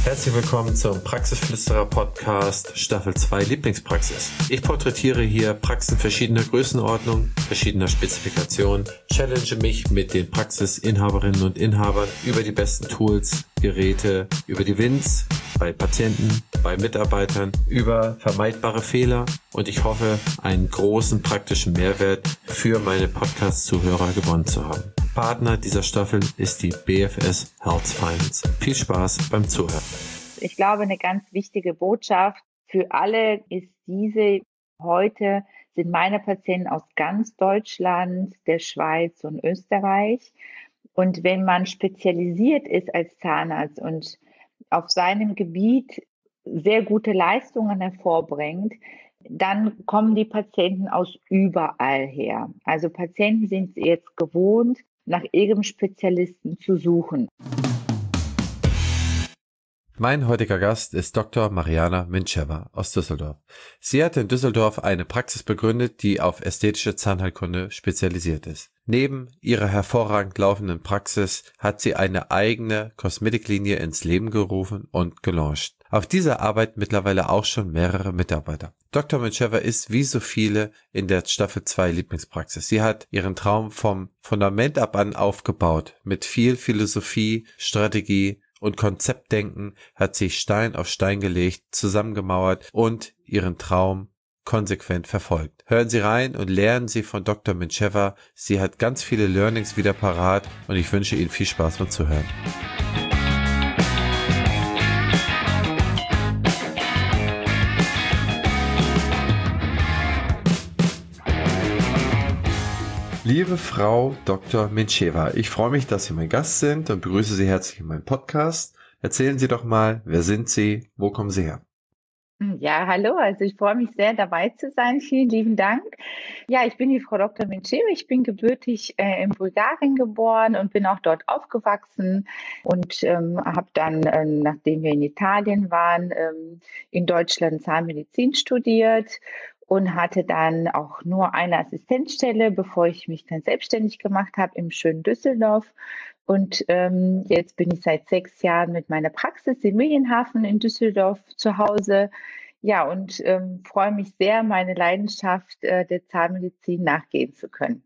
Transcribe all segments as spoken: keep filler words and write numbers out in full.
Herzlich willkommen zum Praxisflüsterer Podcast Staffel zwei Lieblingspraxis. Ich porträtiere hier Praxen verschiedener Größenordnung, verschiedener Spezifikation, challenge mich mit den Praxisinhaberinnen und Inhabern über die besten Tools, Geräte, über die Wins bei Patienten, bei Mitarbeitern, über vermeidbare Fehler und ich hoffe, einen großen praktischen Mehrwert für meine Podcast-Zuhörer gewonnen zu haben. Partner dieser Staffel ist die B F S Health Finance. Viel Spaß beim Zuhören. Ich glaube, eine ganz wichtige Botschaft für alle ist diese: Heute sind meine Patienten aus ganz Deutschland, der Schweiz und Österreich. Und wenn man spezialisiert ist als Zahnarzt und auf seinem Gebiet sehr gute Leistungen hervorbringt, dann kommen die Patienten aus überall her. Also Patienten sind jetzt gewohnt, nach ihrem Spezialisten zu suchen. Mein heutiger Gast ist Doktor Mariana Mincheva aus Düsseldorf. Sie hat in Düsseldorf eine Praxis begründet, die auf ästhetische Zahnheilkunde spezialisiert ist. Neben ihrer hervorragend laufenden Praxis hat sie eine eigene Kosmetiklinie ins Leben gerufen und gelauncht. Auf dieser arbeiten mittlerweile auch schon mehrere Mitarbeiter. Doktor Mincheva ist wie so viele in der Staffel zwei Lieblingspraxis. Sie hat ihren Traum vom Fundament ab an aufgebaut. Mit viel Philosophie, Strategie und Konzeptdenken hat sie Stein auf Stein gelegt, zusammengemauert und ihren Traum konsequent verfolgt. Hören Sie rein und lernen Sie von Doktor Mincheva. Sie hat ganz viele Learnings wieder parat und ich wünsche Ihnen viel Spaß beim Zuhören. Liebe Frau Doktor Mincheva, ich freue mich, dass Sie mein Gast sind und begrüße Sie herzlich in meinem Podcast. Erzählen Sie doch mal, wer sind Sie, wo kommen Sie her? Ja, hallo, also ich freue mich sehr, dabei zu sein. Vielen lieben Dank. Ja, ich bin die Frau Doktor Mincheva. Ich bin gebürtig äh, in Bulgarien geboren und bin auch dort aufgewachsen und ähm, habe dann, äh, nachdem wir in Italien waren, ähm, in Deutschland Zahnmedizin studiert und hatte dann auch nur eine Assistenzstelle, bevor ich mich dann selbstständig gemacht habe im schönen Düsseldorf. Und ähm, jetzt bin ich seit sechs Jahren mit meiner Praxis in Medienhafen in Düsseldorf zu Hause. Ja, und ähm, freue mich sehr, meine Leidenschaft äh, der Zahnmedizin nachgehen zu können.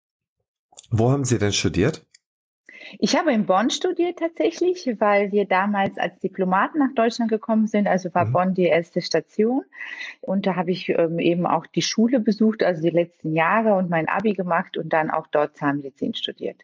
Wo haben Sie denn studiert? Ich habe in Bonn studiert tatsächlich, weil wir damals als Diplomaten nach Deutschland gekommen sind. Also war mhm. Bonn die erste Station. Und da habe ich ähm, eben auch die Schule besucht, also die letzten Jahre und mein Abi gemacht und dann auch dort Zahnmedizin studiert.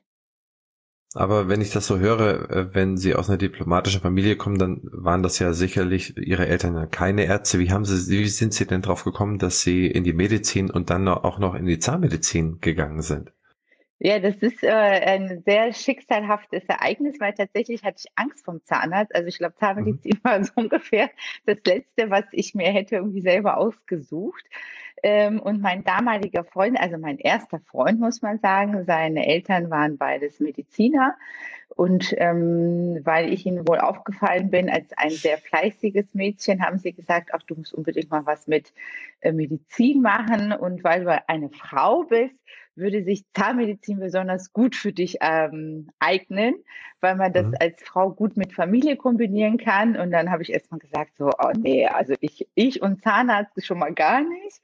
Aber wenn ich das so höre, wenn Sie aus einer diplomatischen Familie kommen, dann waren das ja sicherlich Ihre Eltern keine Ärzte. Wie haben Sie, wie sind Sie denn drauf gekommen, dass Sie in die Medizin und dann auch noch in die Zahnmedizin gegangen sind? Ja, das ist äh, ein sehr schicksalhaftes Ereignis, weil tatsächlich hatte ich Angst vom Zahnarzt. Also ich glaube, Zahnmedizin mhm. war so ungefähr das Letzte, was ich mir hätte irgendwie selber ausgesucht. Ähm, und mein damaliger Freund, also mein erster Freund, muss man sagen, seine Eltern waren beides Mediziner. Und ähm, weil ich ihnen wohl aufgefallen bin als ein sehr fleißiges Mädchen, haben sie gesagt, ach, du musst unbedingt mal was mit äh, Medizin machen. Und weil du eine Frau bist, würde sich Zahnmedizin besonders gut für dich ähm, eignen, weil man das mhm. als Frau gut mit Familie kombinieren kann. Und dann habe ich erstmal gesagt, so, oh nee, also ich, ich und Zahnarzt schon mal gar nicht.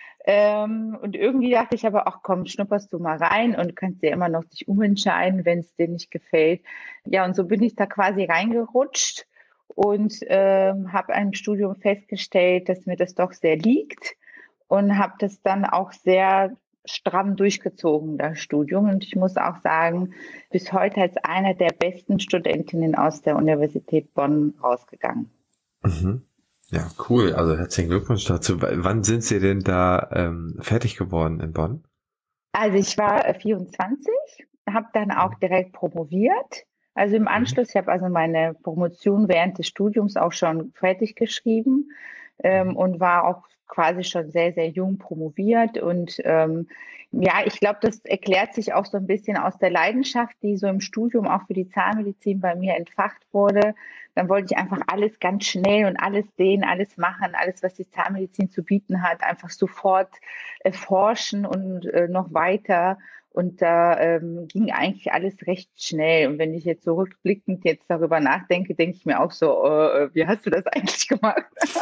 Ähm, und irgendwie dachte ich aber, ach komm, schnupperst du mal rein und kannst dir immer noch dich umentscheiden, wenn es dir nicht gefällt. Ja, und so bin ich da quasi reingerutscht und ähm, habe im Studium festgestellt, dass mir das doch sehr liegt und habe das dann auch sehr stramm durchgezogen, das Studium. Und ich muss auch sagen, bis heute als eine der besten Studentinnen aus der Universität Bonn rausgegangen. Mhm. Ja, cool. Also herzlichen Glückwunsch dazu. Wann sind Sie denn da ähm, fertig geworden in Bonn? Also ich war vierundzwanzig, habe dann auch direkt promoviert. Also im Anschluss, ich habe also meine Promotion während des Studiums auch schon fertig geschrieben ähm, und war auch quasi schon sehr, sehr jung promoviert. Und ähm, ja, ich glaube, das erklärt sich auch so ein bisschen aus der Leidenschaft, die so im Studium auch für die Zahnmedizin bei mir entfacht wurde. Dann wollte ich einfach alles ganz schnell und alles sehen, alles machen, alles, was die Zahnmedizin zu bieten hat, einfach sofort erforschen und äh, noch weiter. Und da ähm, ging eigentlich alles recht schnell. Und wenn ich jetzt so rückblickend jetzt darüber nachdenke, denke ich mir auch so, äh, wie hast du das eigentlich gemacht?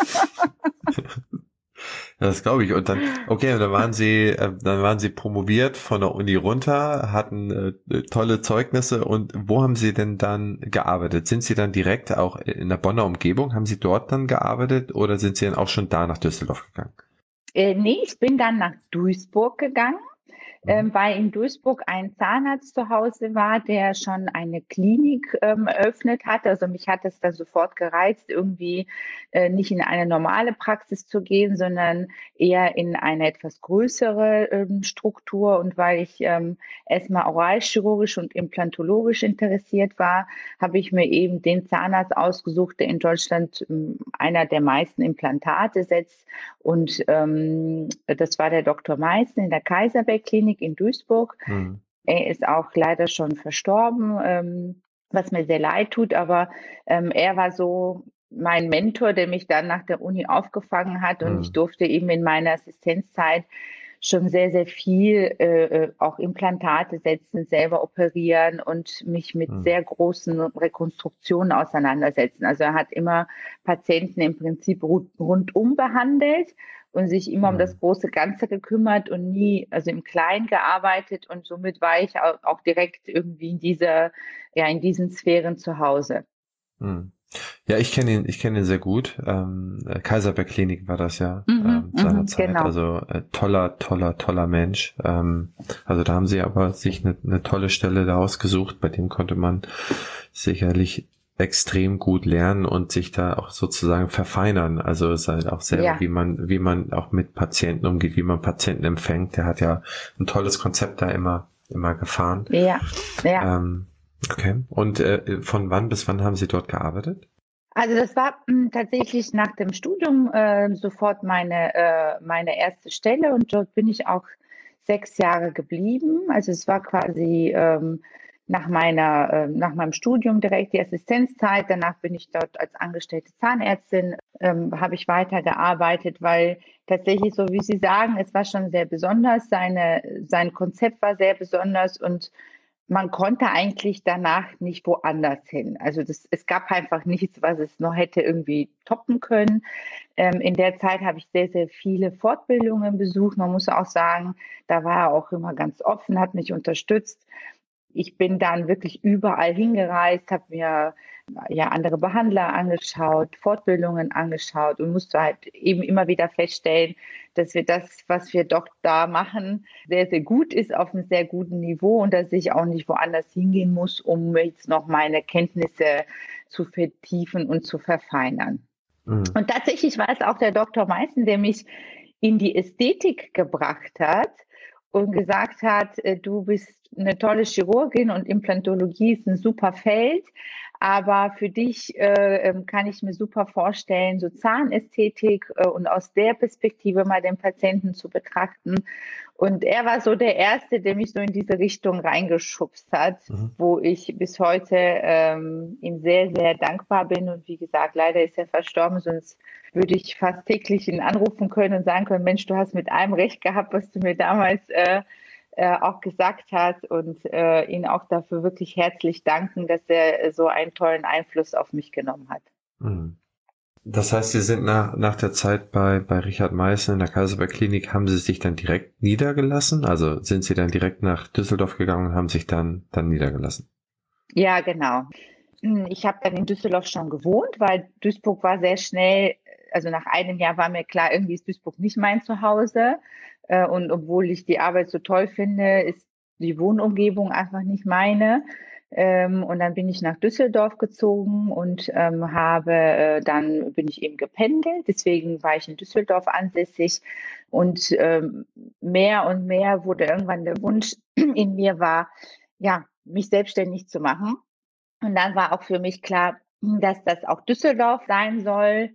Das glaube ich. Und dann, okay, und dann waren Sie, äh, dann waren Sie promoviert von der Uni runter, hatten äh, tolle Zeugnisse. Und wo haben Sie denn dann gearbeitet? Sind Sie dann direkt auch in der Bonner Umgebung? Haben Sie dort dann gearbeitet oder sind Sie dann auch schon da nach Düsseldorf gegangen? Äh, nee, ich bin dann nach Duisburg gegangen. Ähm, weil in Duisburg ein Zahnarzt zu Hause war, der schon eine Klinik ähm, eröffnet hat. Also mich hat es da sofort gereizt, irgendwie äh, nicht in eine normale Praxis zu gehen, sondern eher in eine etwas größere ähm, Struktur. Und weil ich ähm, erstmal oralchirurgisch und implantologisch interessiert war, habe ich mir eben den Zahnarzt ausgesucht, der in Deutschland ähm, einer der meisten Implantate setzt. Und ähm, das war der Doktor Meißen in der Kaiserberg-Klinik in Duisburg. Mhm. Er ist auch leider schon verstorben, ähm, was mir sehr leid tut, aber ähm, er war so mein Mentor, der mich dann nach der Uni aufgefangen hat und ich Mhm. durfte eben in meiner Assistenzzeit schon sehr, sehr viel äh, auch Implantate setzen, selber operieren und mich mit Mhm. sehr großen Rekonstruktionen auseinandersetzen. Also er hat immer Patienten im Prinzip rundum behandelt und sich immer um das Mhm. große Ganze gekümmert und nie, also im Kleinen gearbeitet und somit war ich auch, auch direkt irgendwie in dieser, ja, in diesen Sphären zu Hause. Mhm. Ja, ich kenne ihn, ich kenne ihn sehr gut. Ähm, äh, Kaiserberg Klinik war das ja Mhm, ähm, mhm, seinerzeit. genau. Also äh, toller, toller, toller Mensch. Ähm, also da haben sie aber sich eine, eine tolle Stelle da ausgesucht. Bei dem konnte man sicherlich extrem gut lernen und sich da auch sozusagen verfeinern. Also es ist halt auch selber, Ja, wie man, wie man auch mit Patienten umgeht, wie man Patienten empfängt. Der hat ja ein tolles Konzept da immer, immer gefahren. ja, ja. Ähm, okay. Und äh, von wann bis wann haben Sie dort gearbeitet? Also das war mh, tatsächlich nach dem Studium äh, sofort meine, äh, meine erste Stelle und dort bin ich auch sechs Jahre geblieben. Also es war quasi ähm, nach meiner, äh, nach meinem Studium direkt die Assistenzzeit. Danach bin ich dort als angestellte Zahnärztin, ähm, habe ich weitergearbeitet, weil tatsächlich, so wie Sie sagen, es war schon sehr besonders. Seine, sein Konzept war sehr besonders und man konnte eigentlich danach nicht woanders hin. Also das, es gab einfach nichts, was es noch hätte irgendwie toppen können. Ähm, in der Zeit habe ich sehr, sehr viele Fortbildungen besucht. Man muss auch sagen, da war er auch immer ganz offen, hat mich unterstützt. Ich bin dann wirklich überall hingereist, habe mir ja andere Behandler angeschaut, Fortbildungen angeschaut und musste halt eben immer wieder feststellen, dass wir das, was wir doch da machen, sehr, sehr gut ist, auf einem sehr guten Niveau und dass ich auch nicht woanders hingehen muss, um jetzt noch meine Kenntnisse zu vertiefen und zu verfeinern. Mhm. Und tatsächlich war es auch der Doktor Meißen, der mich in die Ästhetik gebracht hat und gesagt hat, äh, du bist eine tolle Chirurgin und Implantologie ist ein super Feld, aber für dich äh, ähm, kann ich mir super vorstellen, so Zahnästhetik äh, und aus der Perspektive mal den Patienten zu betrachten. Und er war so der Erste, der mich so in diese Richtung reingeschubst hat, Mhm. wo ich bis heute ähm, ihm sehr, sehr dankbar bin. Und wie gesagt, leider ist er verstorben, sonst würde ich fast täglich ihn anrufen können und sagen können, Mensch, du hast mit allem recht gehabt, was du mir damals äh, äh, auch gesagt hast und äh, ihn auch dafür wirklich herzlich danken, dass er so einen tollen Einfluss auf mich genommen hat. Mhm. Das heißt, Sie sind nach, nach der Zeit bei, bei Richard Meißen in der Kaiserberg Klinik, haben Sie sich dann direkt niedergelassen? Also sind Sie dann direkt nach Düsseldorf gegangen und haben sich dann, dann niedergelassen? Ja, genau. Ich habe dann in Düsseldorf schon gewohnt, weil Duisburg war sehr schnell, also nach einem Jahr war mir klar, irgendwie ist Duisburg nicht mein Zuhause. Äh, Und obwohl ich die Arbeit so toll finde, ist die Wohnumgebung einfach nicht meine. Ähm, Und dann bin ich nach Düsseldorf gezogen und ähm, habe, äh, dann bin ich eben gependelt. Deswegen war ich in Düsseldorf ansässig. Und ähm, mehr und mehr wurde irgendwann der Wunsch in mir war, ja, mich selbstständig zu machen. Und dann war auch für mich klar, dass das auch Düsseldorf sein soll.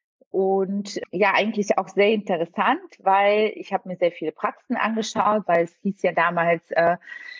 Und ja, eigentlich auch sehr interessant, weil ich habe mir sehr viele Praxen angeschaut, weil es hieß ja damals, äh,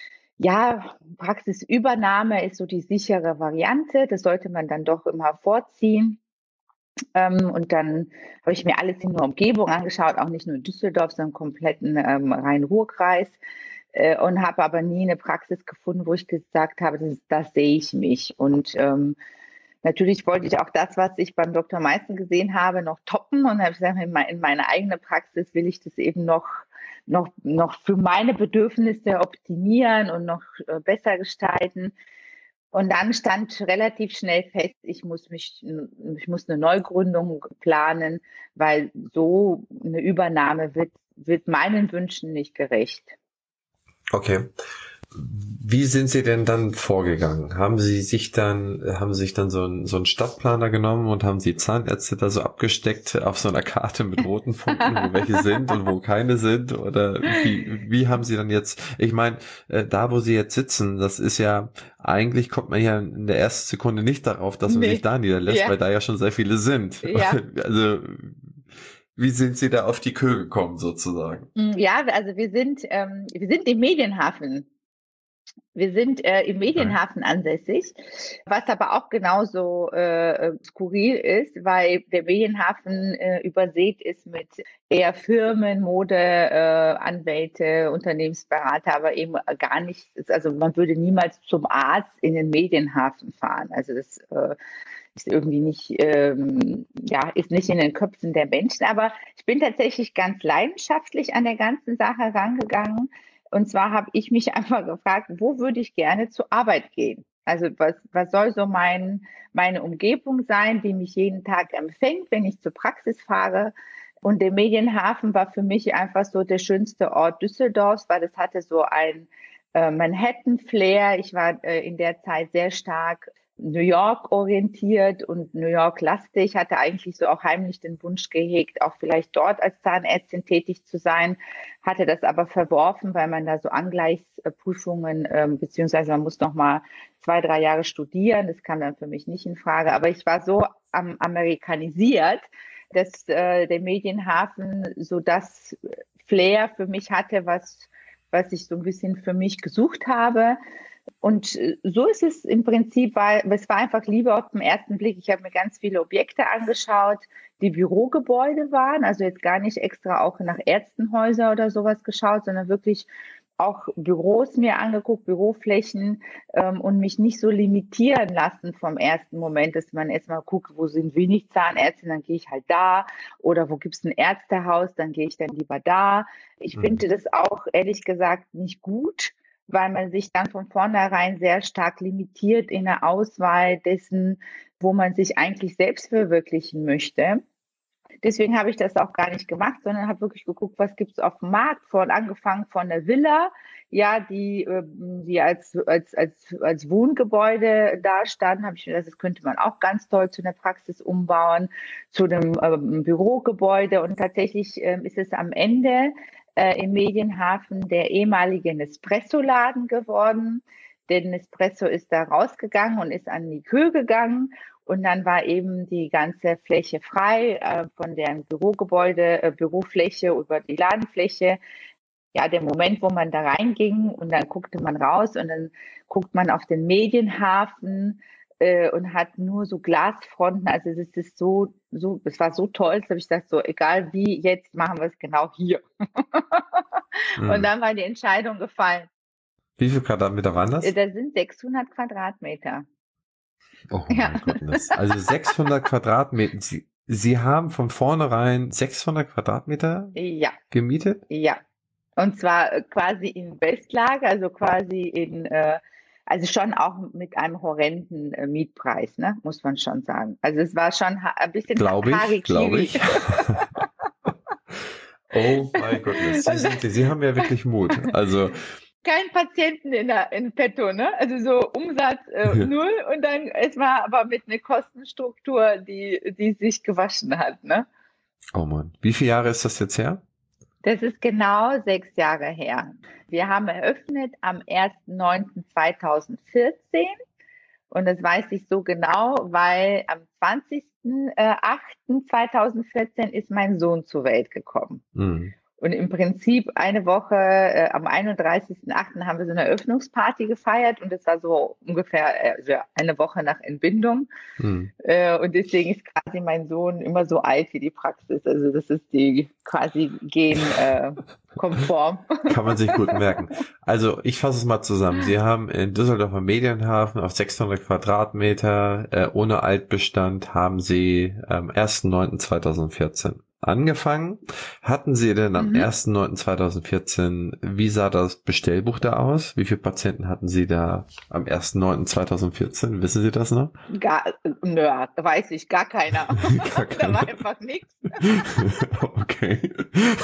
ja, Praxisübernahme ist so die sichere Variante. Das sollte man dann doch immer vorziehen. Ähm, und dann habe ich mir alles in der Umgebung angeschaut, auch nicht nur in Düsseldorf, sondern im kompletten ähm, Rhein-Ruhr-Kreis. äh, und habe aber nie eine Praxis gefunden, wo ich gesagt habe, das, das sehe ich mich. Und ähm, natürlich wollte ich auch das, was ich beim Doktor Meißen gesehen habe, noch toppen und habe gesagt, in meine, in meine eigene Praxis will ich das eben noch, noch, noch für meine Bedürfnisse optimieren und noch äh, besser gestalten. Und dann stand relativ schnell fest, ich muss mich, ich muss eine Neugründung planen, weil so eine Übernahme wird, wird meinen Wünschen nicht gerecht. Okay. Wie sind Sie denn dann vorgegangen? Haben Sie sich dann, haben Sie sich dann so einen, so einen Stadtplaner genommen und haben Sie Zahnärzte da so abgesteckt auf so einer Karte mit roten Punkten, wo welche sind und wo keine sind? Oder wie, wie haben Sie dann jetzt, ich meine, da wo Sie jetzt sitzen, das ist ja, eigentlich kommt man ja in der ersten Sekunde nicht darauf, dass man Nee. sich da niederlässt, Ja. weil da ja schon sehr viele sind. Ja. Also, wie sind Sie da auf die Köhe gekommen sozusagen? Ja, also wir sind, ähm, wir sind im Medienhafen. Wir sind äh, im Medienhafen ansässig, was aber auch genauso äh, skurril ist, weil der Medienhafen äh, übersät ist mit eher Firmen, Mode, äh, Anwälte, Unternehmensberater, aber eben gar nicht, also man würde niemals zum Arzt in den Medienhafen fahren. Also das äh, ist irgendwie nicht, ähm, ja, ist nicht in den Köpfen der Menschen. Aber ich bin tatsächlich ganz leidenschaftlich an der ganzen Sache rangegangen. Und zwar habe ich mich einfach gefragt, wo würde ich gerne zur Arbeit gehen? Also was, was soll so mein, meine Umgebung sein, die mich jeden Tag empfängt, wenn ich zur Praxis fahre? Und der Medienhafen war für mich einfach so der schönste Ort Düsseldorfs, weil es hatte so ein äh, Manhattan-Flair. Ich war äh, in der Zeit sehr stark New York orientiert und New York lastig, hatte eigentlich so auch heimlich den Wunsch gehegt, auch vielleicht dort als Zahnärztin tätig zu sein, hatte das aber verworfen, weil man da so Angleichsprüfungen, ähm, beziehungsweise man muss noch mal zwei, drei Jahre studieren, das kam dann für mich nicht in Frage, aber ich war so am, amerikanisiert, dass äh, der Medienhafen so das Flair für mich hatte, was, was ich so ein bisschen für mich gesucht habe. Und so ist es im Prinzip, weil es war einfach Liebe auf den ersten Blick. Ich habe mir ganz viele Objekte angeschaut, die Bürogebäude waren, also jetzt gar nicht extra auch nach Ärztenhäuser oder sowas geschaut, sondern wirklich auch Büros mir angeguckt, Büroflächen ähm, und mich nicht so limitieren lassen vom ersten Moment, dass man erstmal guckt, wo sind wenig Zahnärzte, dann gehe ich halt da, oder wo gibt es ein Ärztehaus, dann gehe ich dann lieber da. Ich mhm. finde das auch ehrlich gesagt nicht gut, weil man sich dann von vornherein sehr stark limitiert in der Auswahl dessen, wo man sich eigentlich selbst verwirklichen möchte. Deswegen habe ich das auch gar nicht gemacht, sondern habe wirklich geguckt, was gibt es auf dem Markt, von angefangen von der Villa, ja, die, die als, als, als, als Wohngebäude da standen, habe ich mir gedacht, das könnte man auch ganz toll zu einer Praxis umbauen, zu einem ähm, Bürogebäude, und tatsächlich ähm, ist es am Ende äh, im Medienhafen der ehemalige Nespresso-Laden geworden. Der Nespresso ist da rausgegangen und ist an die Kühe gegangen. Und dann war eben die ganze Fläche frei, äh, von deren Bürogebäude, äh, Bürofläche über die Ladenfläche. Ja, der Moment, wo man da reinging und dann guckte man raus und dann guckt man auf den Medienhafen äh, und hat nur so Glasfronten. Also es ist so, so, es war so toll, dass habe ich gesagt, so egal wie, jetzt machen wir es genau hier. mhm. Und dann war die Entscheidung gefallen. Wie viele Quadratmeter waren das? Das sind sechshundert Quadratmeter. Oh mein ja. Gott. Also sechshundert Quadratmeter. Sie, Sie haben von vornherein sechshundert Quadratmeter ja. gemietet? Ja. Und zwar quasi in Westlage, also quasi in, äh, also schon auch mit einem horrenden äh, Mietpreis, ne, muss man schon sagen. Also es war schon ein bisschen glaube ich, glaube ich. Oh mein Gott, Sie, sind, Sie haben ja wirklich Mut. Also kein Patienten in der in petto, ne? Also so Umsatz äh, ja. null, und dann es war aber mit einer Kostenstruktur, die die sich gewaschen hat, ne? Oh Mann, wie viele Jahre ist das jetzt her? Das ist genau sechs Jahre her. Wir haben eröffnet am ersten neunten zweitausendvierzehn und das weiß ich so genau, weil am zwanzigsten achten zweitausendvierzehn ist mein Sohn zur Welt gekommen. Mhm. Und im Prinzip eine Woche, äh, am einunddreißigsten achten haben wir so eine Eröffnungsparty gefeiert und das war so ungefähr äh, so eine Woche nach Entbindung. Hm. Äh, und deswegen ist quasi mein Sohn immer so alt wie die Praxis. Also das ist die quasi genkonform. Äh, Kann man sich gut merken. Also ich fasse es mal zusammen. Sie haben in Düsseldorfer Medienhafen auf sechshundert Quadratmeter äh, ohne Altbestand haben Sie am ersten neunten zweitausendvierzehn angefangen. Hatten Sie denn am Mhm. ersten neunten zweitausendvierzehn, wie sah das Bestellbuch da aus? Wie viele Patienten hatten Sie da am ersten neunten zweitausendvierzehn? Wissen Sie das noch? Gar, nö, weiß ich, gar keiner. Gar Da war keiner. einfach nichts. Okay.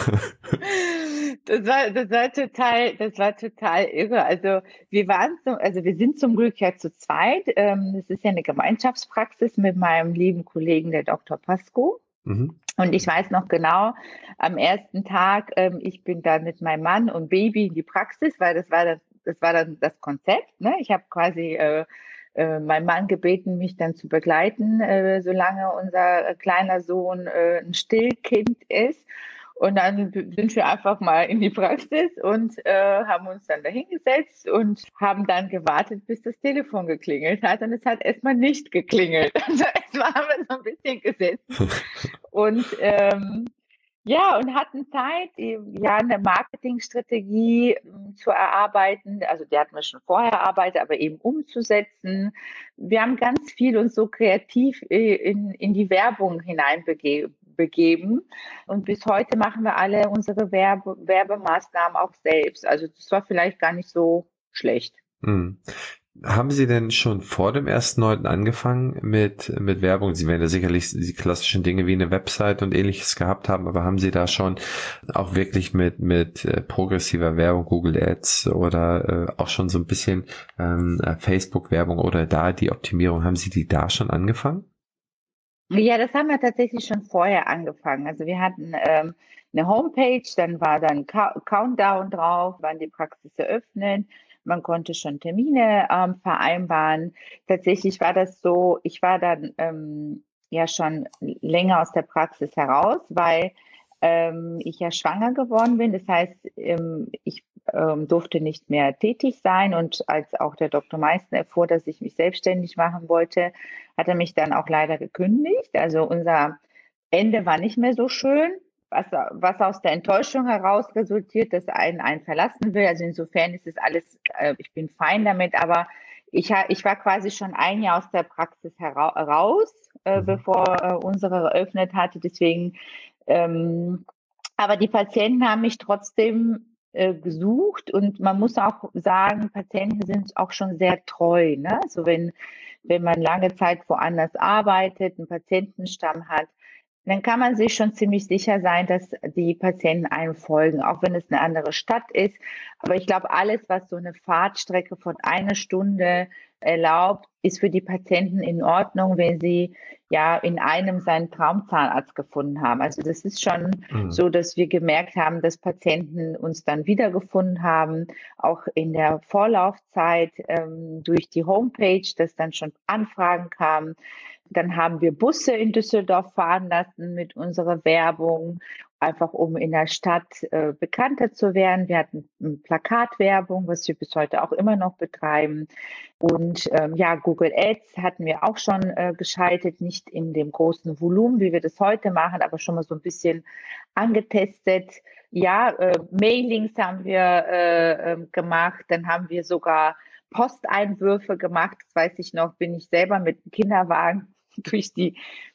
Das war, das war total, das war total irre. Also wir waren so, also wir sind zum Glück ja zu zweit. Ähm, Das ist ja eine Gemeinschaftspraxis mit meinem lieben Kollegen, der Doktor Pasco. Mhm. Und ich weiß noch genau, am ersten Tag, ähm, ich bin dann mit meinem Mann und Baby in die Praxis, weil das war das, das war dann das Konzept. Ne? Ich habe quasi äh, äh, meinen Mann gebeten, mich dann zu begleiten, äh, solange unser kleiner Sohn äh, ein Stillkind ist. Und dann sind wir einfach mal in die Praxis und äh, haben uns dann dahingesetzt und haben dann gewartet, bis das Telefon geklingelt hat. Und es hat erstmal nicht geklingelt. Also erstmal haben wir so ein bisschen gesessen und ähm, ja, und hatten Zeit, ja, eine Marketingstrategie ähm, zu erarbeiten. Also die hatten wir schon vorher erarbeitet, aber eben umzusetzen. Wir haben ganz viel uns so kreativ äh, in, in die Werbung hineinbegeben. Begeben. Und bis heute machen wir alle unsere Werbe, Werbemaßnahmen auch selbst. Also das war vielleicht gar nicht so schlecht. Mhm. Haben Sie denn schon vor dem ersten neunten angefangen mit, mit Werbung? Sie werden ja sicherlich die klassischen Dinge wie eine Website und ähnliches gehabt haben, aber haben Sie da schon auch wirklich mit, mit äh, progressiver Werbung, Google Ads oder äh, auch schon so ein bisschen ähm, Facebook-Werbung oder da die Optimierung, haben Sie die da schon angefangen? Ja, das haben wir tatsächlich schon vorher angefangen. Also wir hatten ähm, eine Homepage, dann war dann Ca- Countdown drauf, wann die Praxis eröffnet. Man konnte schon Termine ähm, vereinbaren. Tatsächlich war das so, ich war dann ähm, ja schon länger aus der Praxis heraus, weil ähm, ich ja schwanger geworden bin. Das heißt, ähm, ich ähm, durfte nicht mehr tätig sein. Und als auch der Doktor Meißen erfuhr, dass ich mich selbstständig machen wollte, hat er mich dann auch leider gekündigt. Also unser Ende war nicht mehr so schön, was, was aus der Enttäuschung heraus resultiert, dass einen einen verlassen will. Also insofern ist es alles, äh, ich bin fein damit, aber ich, ha, ich war quasi schon ein Jahr aus der Praxis hera raus, äh, Mhm. bevor äh, unsere eröffnet hatte. Deswegen, ähm, aber die Patienten haben mich trotzdem äh, gesucht und man muss auch sagen, Patienten sind auch schon sehr treu. Ne? Also wenn, wenn man lange Zeit woanders arbeitet, einen Patientenstamm hat, dann kann man sich schon ziemlich sicher sein, dass die Patienten einem folgen, auch wenn es eine andere Stadt ist. Aber ich glaube, alles, was so eine Fahrtstrecke von einer Stunde erlaubt, ist für die Patienten in Ordnung, wenn sie ja in einem seinen Traumzahnarzt gefunden haben. Also das ist schon Mhm. so, dass wir gemerkt haben, dass Patienten uns dann wiedergefunden haben, auch in der Vorlaufzeit ähm, durch die Homepage, dass dann schon Anfragen kamen. Dann haben wir Busse in Düsseldorf fahren lassen mit unserer Werbung, einfach um in der Stadt äh, bekannter zu werden. Wir hatten Plakatwerbung, was wir bis heute auch immer noch betreiben. Und ähm, ja, Google Ads hatten wir auch schon äh, geschaltet, nicht in dem großen Volumen, wie wir das heute machen, aber schon mal so ein bisschen angetestet. Ja, äh, Mailings haben wir äh, äh, gemacht, dann haben wir sogar Posteinwürfe gemacht. Das weiß ich noch, bin ich selber mit dem Kinderwagen durch die,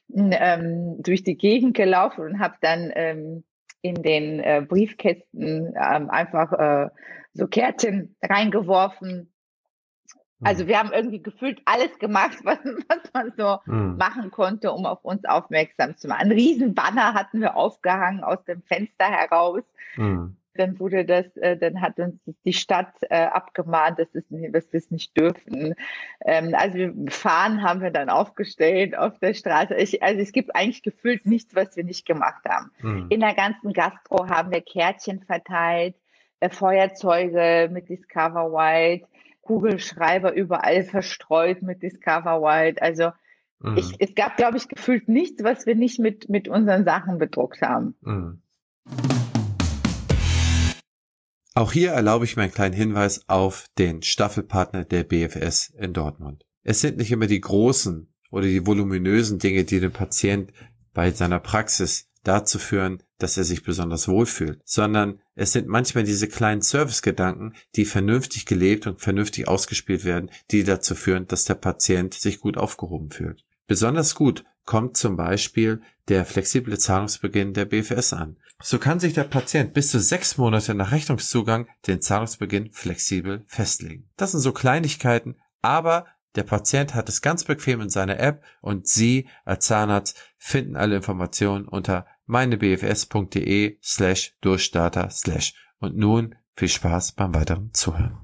ähm, durch die Gegend gelaufen und habe dann ähm, in den äh, Briefkästen ähm, einfach äh, so Kärtchen reingeworfen. Also Mhm. wir haben irgendwie gefühlt alles gemacht, was, was man so Mhm. machen konnte, um auf uns aufmerksam zu machen. Ein riesen Banner hatten wir aufgehangen aus dem Fenster heraus. Mhm. Dann wurde das, äh, dann hat uns die Stadt äh, abgemahnt, dass, es, dass wir es nicht dürfen. Ähm, also wir Fahnen haben wir dann aufgestellt auf der Straße. Ich, also es gibt eigentlich gefühlt nichts, was wir nicht gemacht haben. Mhm. In der ganzen Gastro haben wir Kärtchen verteilt, äh, Feuerzeuge mit Discover Wild, Kugelschreiber überall verstreut mit Discover Wild. Also ich, Mhm. es gab, glaube ich, gefühlt nichts, was wir nicht mit, mit unseren Sachen bedruckt haben. Mhm. Auch hier erlaube ich mir einen kleinen Hinweis auf den Staffelpartner der B F S in Dortmund. Es sind nicht immer die großen oder die voluminösen Dinge, die den Patient bei seiner Praxis dazu führen, dass er sich besonders wohlfühlt, sondern es sind manchmal diese kleinen Servicegedanken, die vernünftig gelebt und vernünftig ausgespielt werden, die dazu führen, dass der Patient sich gut aufgehoben fühlt. Besonders gut kommt zum Beispiel der flexible Zahlungsbeginn der B F S an. So kann sich der Patient bis zu sechs Monate nach Rechnungszugang den Zahlungsbeginn flexibel festlegen. Das sind so Kleinigkeiten, aber der Patient hat es ganz bequem in seiner App und Sie als Zahnarzt finden alle Informationen unter meinebfs.de slash Durchstarter slash. Und nun viel Spaß beim weiteren Zuhören.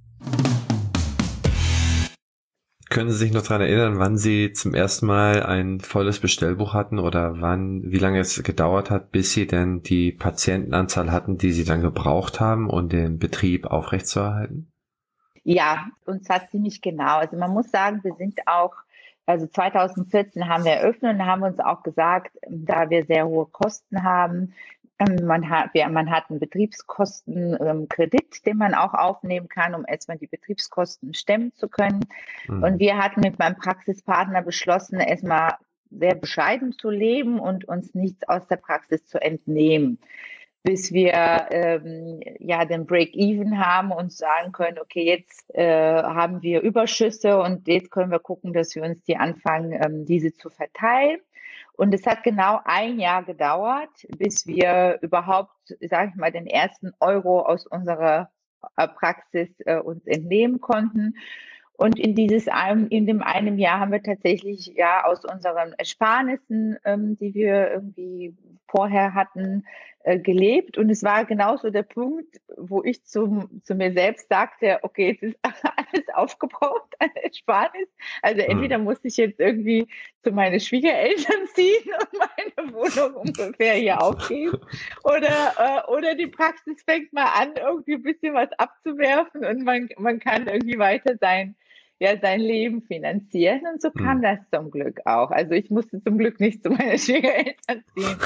Können Sie sich noch daran erinnern, wann Sie zum ersten Mal ein volles Bestellbuch hatten oder wann, wie lange es gedauert hat, bis Sie denn die Patientenanzahl hatten, die Sie dann gebraucht haben, um den Betrieb aufrechtzuerhalten? Ja, uns hat ziemlich genau. Also man muss sagen, wir sind auch, also zwanzig vierzehn haben wir eröffnet und haben uns auch gesagt, da wir sehr hohe Kosten haben, man hat, man hat einen Betriebskostenkredit, den man auch aufnehmen kann, um erstmal die Betriebskosten stemmen zu können. Mhm. Und wir hatten mit meinem Praxispartner beschlossen, erstmal sehr bescheiden zu leben und uns nichts aus der Praxis zu entnehmen, bis wir ähm, ja den Break-Even haben und sagen können, okay, jetzt äh, haben wir Überschüsse und jetzt können wir gucken, dass wir uns die anfangen, ähm, diese zu verteilen. Und es hat genau ein Jahr gedauert, bis wir überhaupt, sage ich mal, den ersten Euro aus unserer äh, Praxis äh, uns entnehmen konnten. Und in dieses in dem einem Jahr haben wir tatsächlich ja aus unseren Ersparnissen, ähm, die wir irgendwie vorher hatten, äh, gelebt. Und es war genauso der Punkt, wo ich zu, zu mir selbst sagte, okay, jetzt ist alles aufgebraucht an Ersparnis. Also entweder muss ich jetzt irgendwie zu meinen Schwiegereltern ziehen und meine Wohnung ungefähr hier aufgeben. Oder, äh, oder die Praxis fängt mal an, irgendwie ein bisschen was abzuwerfen und man, man kann irgendwie weiter sein. Ja, sein Leben finanzieren und so kam hm. das zum Glück auch. Also ich musste zum Glück nicht zu meinen Schwiegereltern ziehen.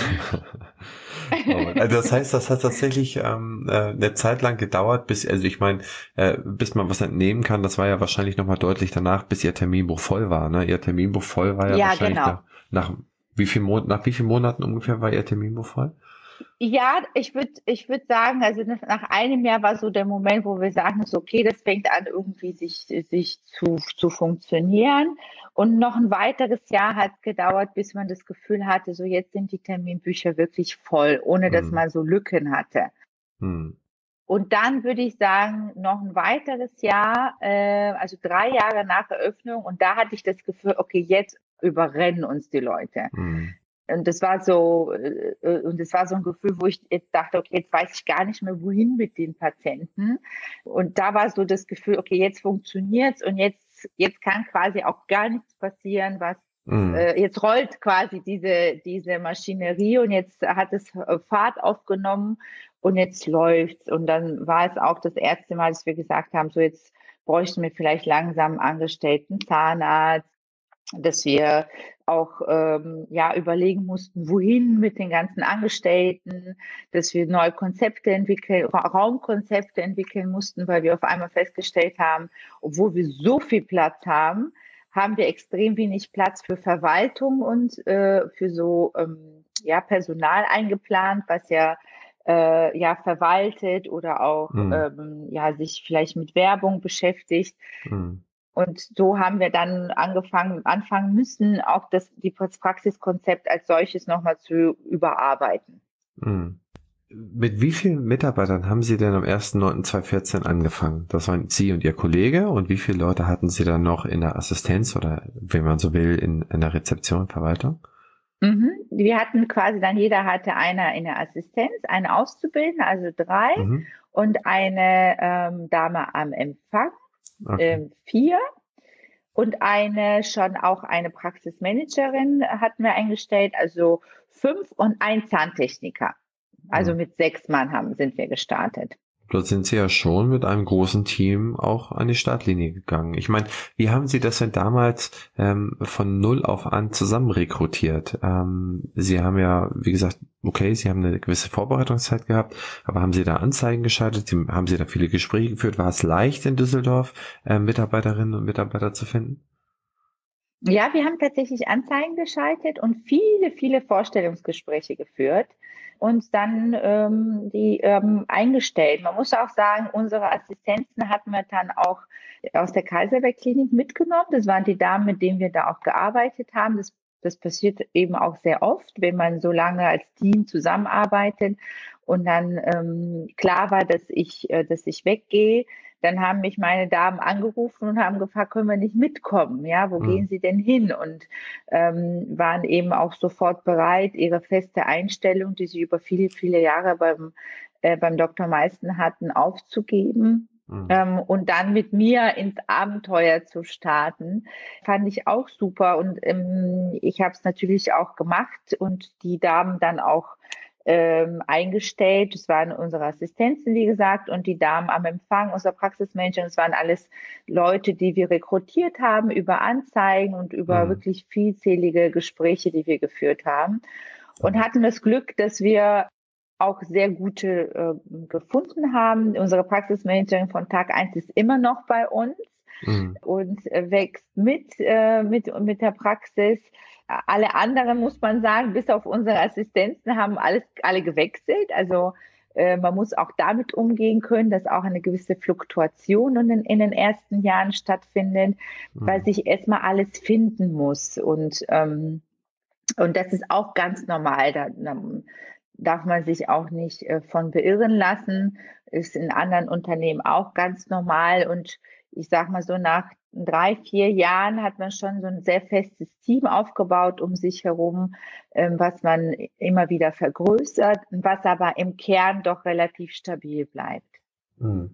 Also das heißt, das hat tatsächlich ähm, eine Zeit lang gedauert, bis, also ich meine, äh, bis man was entnehmen kann, das war ja wahrscheinlich nochmal deutlich danach, bis Ihr Terminbuch voll war, ne? Ihr Terminbuch voll war ja, ja wahrscheinlich genau. nach, nach wie viel Mon- nach wie vielen Monaten ungefähr war Ihr Terminbuch voll? Ja, ich würde ich würd sagen, also nach einem Jahr war so der Moment, wo wir sagen, so, okay, das fängt an irgendwie sich, sich zu, zu funktionieren. Und noch ein weiteres Jahr hat gedauert, bis man das Gefühl hatte, so jetzt sind die Terminbücher wirklich voll, ohne dass hm. man so Lücken hatte. Hm. Und dann würde ich sagen, noch ein weiteres Jahr, äh, also drei Jahre nach Eröffnung. Und da hatte ich das Gefühl, okay, jetzt überrennen uns die Leute. Hm. Und das war so, und das war so ein Gefühl, wo ich jetzt dachte, okay, jetzt weiß ich gar nicht mehr, wohin mit den Patienten. Und da war so das Gefühl, okay, jetzt funktioniert's und jetzt, jetzt kann quasi auch gar nichts passieren, was, mhm. äh, jetzt rollt quasi diese, diese Maschinerie und jetzt hat es Fahrt aufgenommen und jetzt läuft's. Und dann war es auch das erste Mal, dass wir gesagt haben, so jetzt bräuchten wir vielleicht langsam einen angestellten Zahnarzt, dass wir auch ähm, ja überlegen mussten, wohin mit den ganzen Angestellten, dass wir neue Konzepte entwickeln, Raumkonzepte entwickeln mussten, weil wir auf einmal festgestellt haben, obwohl wir so viel Platz haben, haben wir extrem wenig Platz für Verwaltung und äh, für so ähm, ja Personal eingeplant, was ja äh, ja verwaltet oder auch mhm. ähm, ja sich vielleicht mit Werbung beschäftigt. Mhm. Und so haben wir dann angefangen, anfangen müssen, auch das, die Praxiskonzept als solches nochmal zu überarbeiten. Mhm. Mit wie vielen Mitarbeitern haben Sie denn am ersten neunten zweitausendvierzehn angefangen? Das waren Sie und Ihr Kollege. Und wie viele Leute hatten Sie dann noch in der Assistenz oder, wenn man so will, in, in der Rezeption, Verwaltung? Mhm. Wir hatten quasi dann, jeder hatte einer in der Assistenz, eine Auszubildende, also drei, mhm. und eine ähm, Dame am Empfang. Okay. Ähm, vier und eine schon auch eine Praxismanagerin hatten wir eingestellt, also fünf und ein Zahntechniker. Also mhm. mit sechs Mann haben, sind wir gestartet. dort sind Sie ja schon mit einem großen Team auch an die Startlinie gegangen. Ich meine, wie haben Sie das denn damals ähm, von null auf an zusammen rekrutiert? Ähm, Sie haben ja, wie gesagt, okay, Sie haben eine gewisse Vorbereitungszeit gehabt, aber haben Sie da Anzeigen geschaltet? Sie, haben Sie da viele Gespräche geführt? War es leicht in Düsseldorf, äh, Mitarbeiterinnen und Mitarbeiter zu finden? Ja, wir haben tatsächlich Anzeigen geschaltet und viele, viele Vorstellungsgespräche geführt und dann ähm, die ähm, eingestellt. Man muss auch sagen, unsere Assistenzen hatten wir dann auch aus der Kaiserberg-Klinik mitgenommen. Das waren die Damen, mit denen wir da auch gearbeitet haben. Das, das passiert eben auch sehr oft, wenn man so lange als Team zusammenarbeitet und dann ähm, klar war, dass ich, äh, dass ich weggehe. Dann haben mich meine Damen angerufen und haben gefragt, können wir nicht mitkommen? Ja, wo Mhm. gehen Sie denn hin? Und ähm, waren eben auch sofort bereit, ihre feste Einstellung, die sie über viele, viele Jahre beim, äh, beim Doktor Meisten hatten, aufzugeben. Mhm. Ähm, und dann mit mir ins Abenteuer zu starten, fand ich auch super. Und ähm, ich habe es natürlich auch gemacht und die Damen dann auch ähm, eingestellt. Das waren unsere Assistenzen, wie gesagt, und die Damen am Empfang, unser Praxismanager. Das waren alles Leute, die wir rekrutiert haben über Anzeigen und über Mhm. wirklich vielzählige Gespräche, die wir geführt haben. Und Mhm. hatten das Glück, dass wir auch sehr gute äh, gefunden haben. Unsere Praxismanagerin von Tag eins ist immer noch bei uns Mhm. und äh, wächst mit, äh, mit, mit der Praxis. Alle anderen, muss man sagen, bis auf unsere Assistenzen, haben alles, alle gewechselt. Also äh, man muss auch damit umgehen können, dass auch eine gewisse Fluktuation in den, in den ersten Jahren stattfindet, weil Mhm. sich erstmal alles finden muss. Und, ähm, und das ist auch ganz normal. Da, da darf man sich auch nicht äh, von beirren lassen. Ist in anderen Unternehmen auch ganz normal. Und ich sag mal so, nach drei, vier Jahren hat man schon so ein sehr festes Team aufgebaut um sich herum, ähm, was man immer wieder vergrößert, was aber im Kern doch relativ stabil bleibt. Mhm.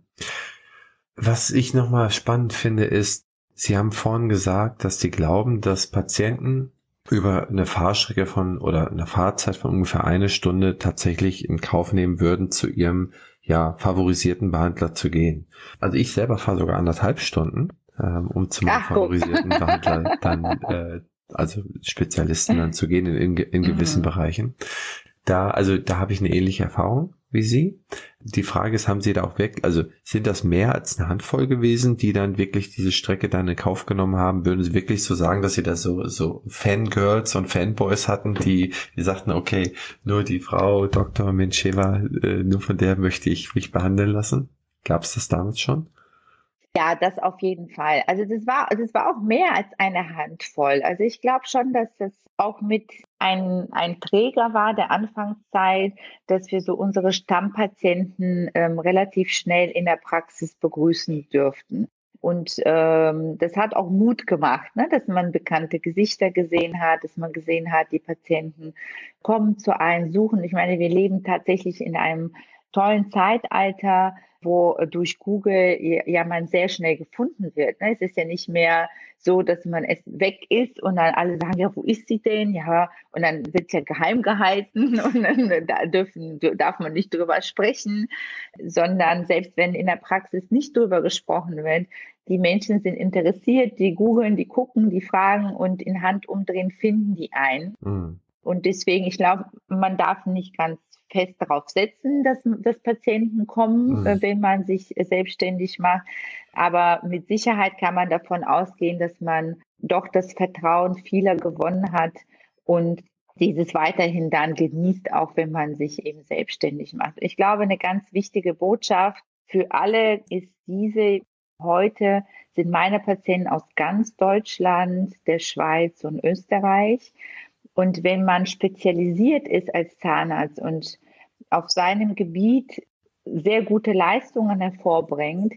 Was ich nochmal spannend finde, ist, Sie haben vorhin gesagt, dass Sie glauben, dass Patienten über eine Fahrstrecke von oder eine Fahrzeit von ungefähr eine Stunde tatsächlich in Kauf nehmen würden, zu ihrem ja favorisierten Behandler zu gehen. Also ich selber fahre sogar anderthalb Stunden, ähm, um zu meinem Ach, guck. favorisierten Behandler dann, äh, also Spezialisten dann zu gehen in, in, in gewissen Mhm. Bereichen. Da, also da habe ich eine ähnliche Erfahrung wie Sie. Die Frage ist, haben Sie da auch wirklich, also sind das mehr als eine Handvoll gewesen, die dann wirklich diese Strecke dann in Kauf genommen haben? Würden Sie wirklich so sagen, dass Sie da so, so Fangirls und Fanboys hatten, die, die sagten, okay, nur die Frau Doktor Mencheva, äh, nur von der möchte ich mich behandeln lassen? Gab es das damals schon? Ja, das auf jeden Fall. Also das war, das war auch mehr als eine Handvoll. Also ich glaube schon, dass das auch mit ein, ein Träger war der Anfangszeit, dass wir so unsere Stammpatienten ähm, relativ schnell in der Praxis begrüßen dürften. Und ähm, das hat auch Mut gemacht, ne? Dass man bekannte Gesichter gesehen hat, dass man gesehen hat, die Patienten kommen zu einem, suchen. Ich meine, wir leben tatsächlich in einem tollen Zeitalter, wo durch Google ja man sehr schnell gefunden wird. Es ist ja nicht mehr so, dass man es weg ist und dann alle sagen, ja, wo ist sie denn? Ja, und dann wird es ja geheim gehalten und dann da dürfen, darf man nicht drüber sprechen, sondern selbst wenn in der Praxis nicht drüber gesprochen wird, die Menschen sind interessiert, die googeln, die gucken, die fragen und in Handumdrehen finden die ein. Mhm. Und deswegen, ich glaube, man darf nicht ganz fest darauf setzen, dass, dass Patienten kommen, Mhm. wenn man sich selbstständig macht. Aber mit Sicherheit kann man davon ausgehen, dass man doch das Vertrauen vieler gewonnen hat und dieses weiterhin dann genießt, auch wenn man sich eben selbstständig macht. Ich glaube, eine ganz wichtige Botschaft für alle ist diese: Heute sind meine Patienten aus ganz Deutschland, der Schweiz und Österreich. Und wenn man spezialisiert ist als Zahnarzt und auf seinem Gebiet sehr gute Leistungen hervorbringt,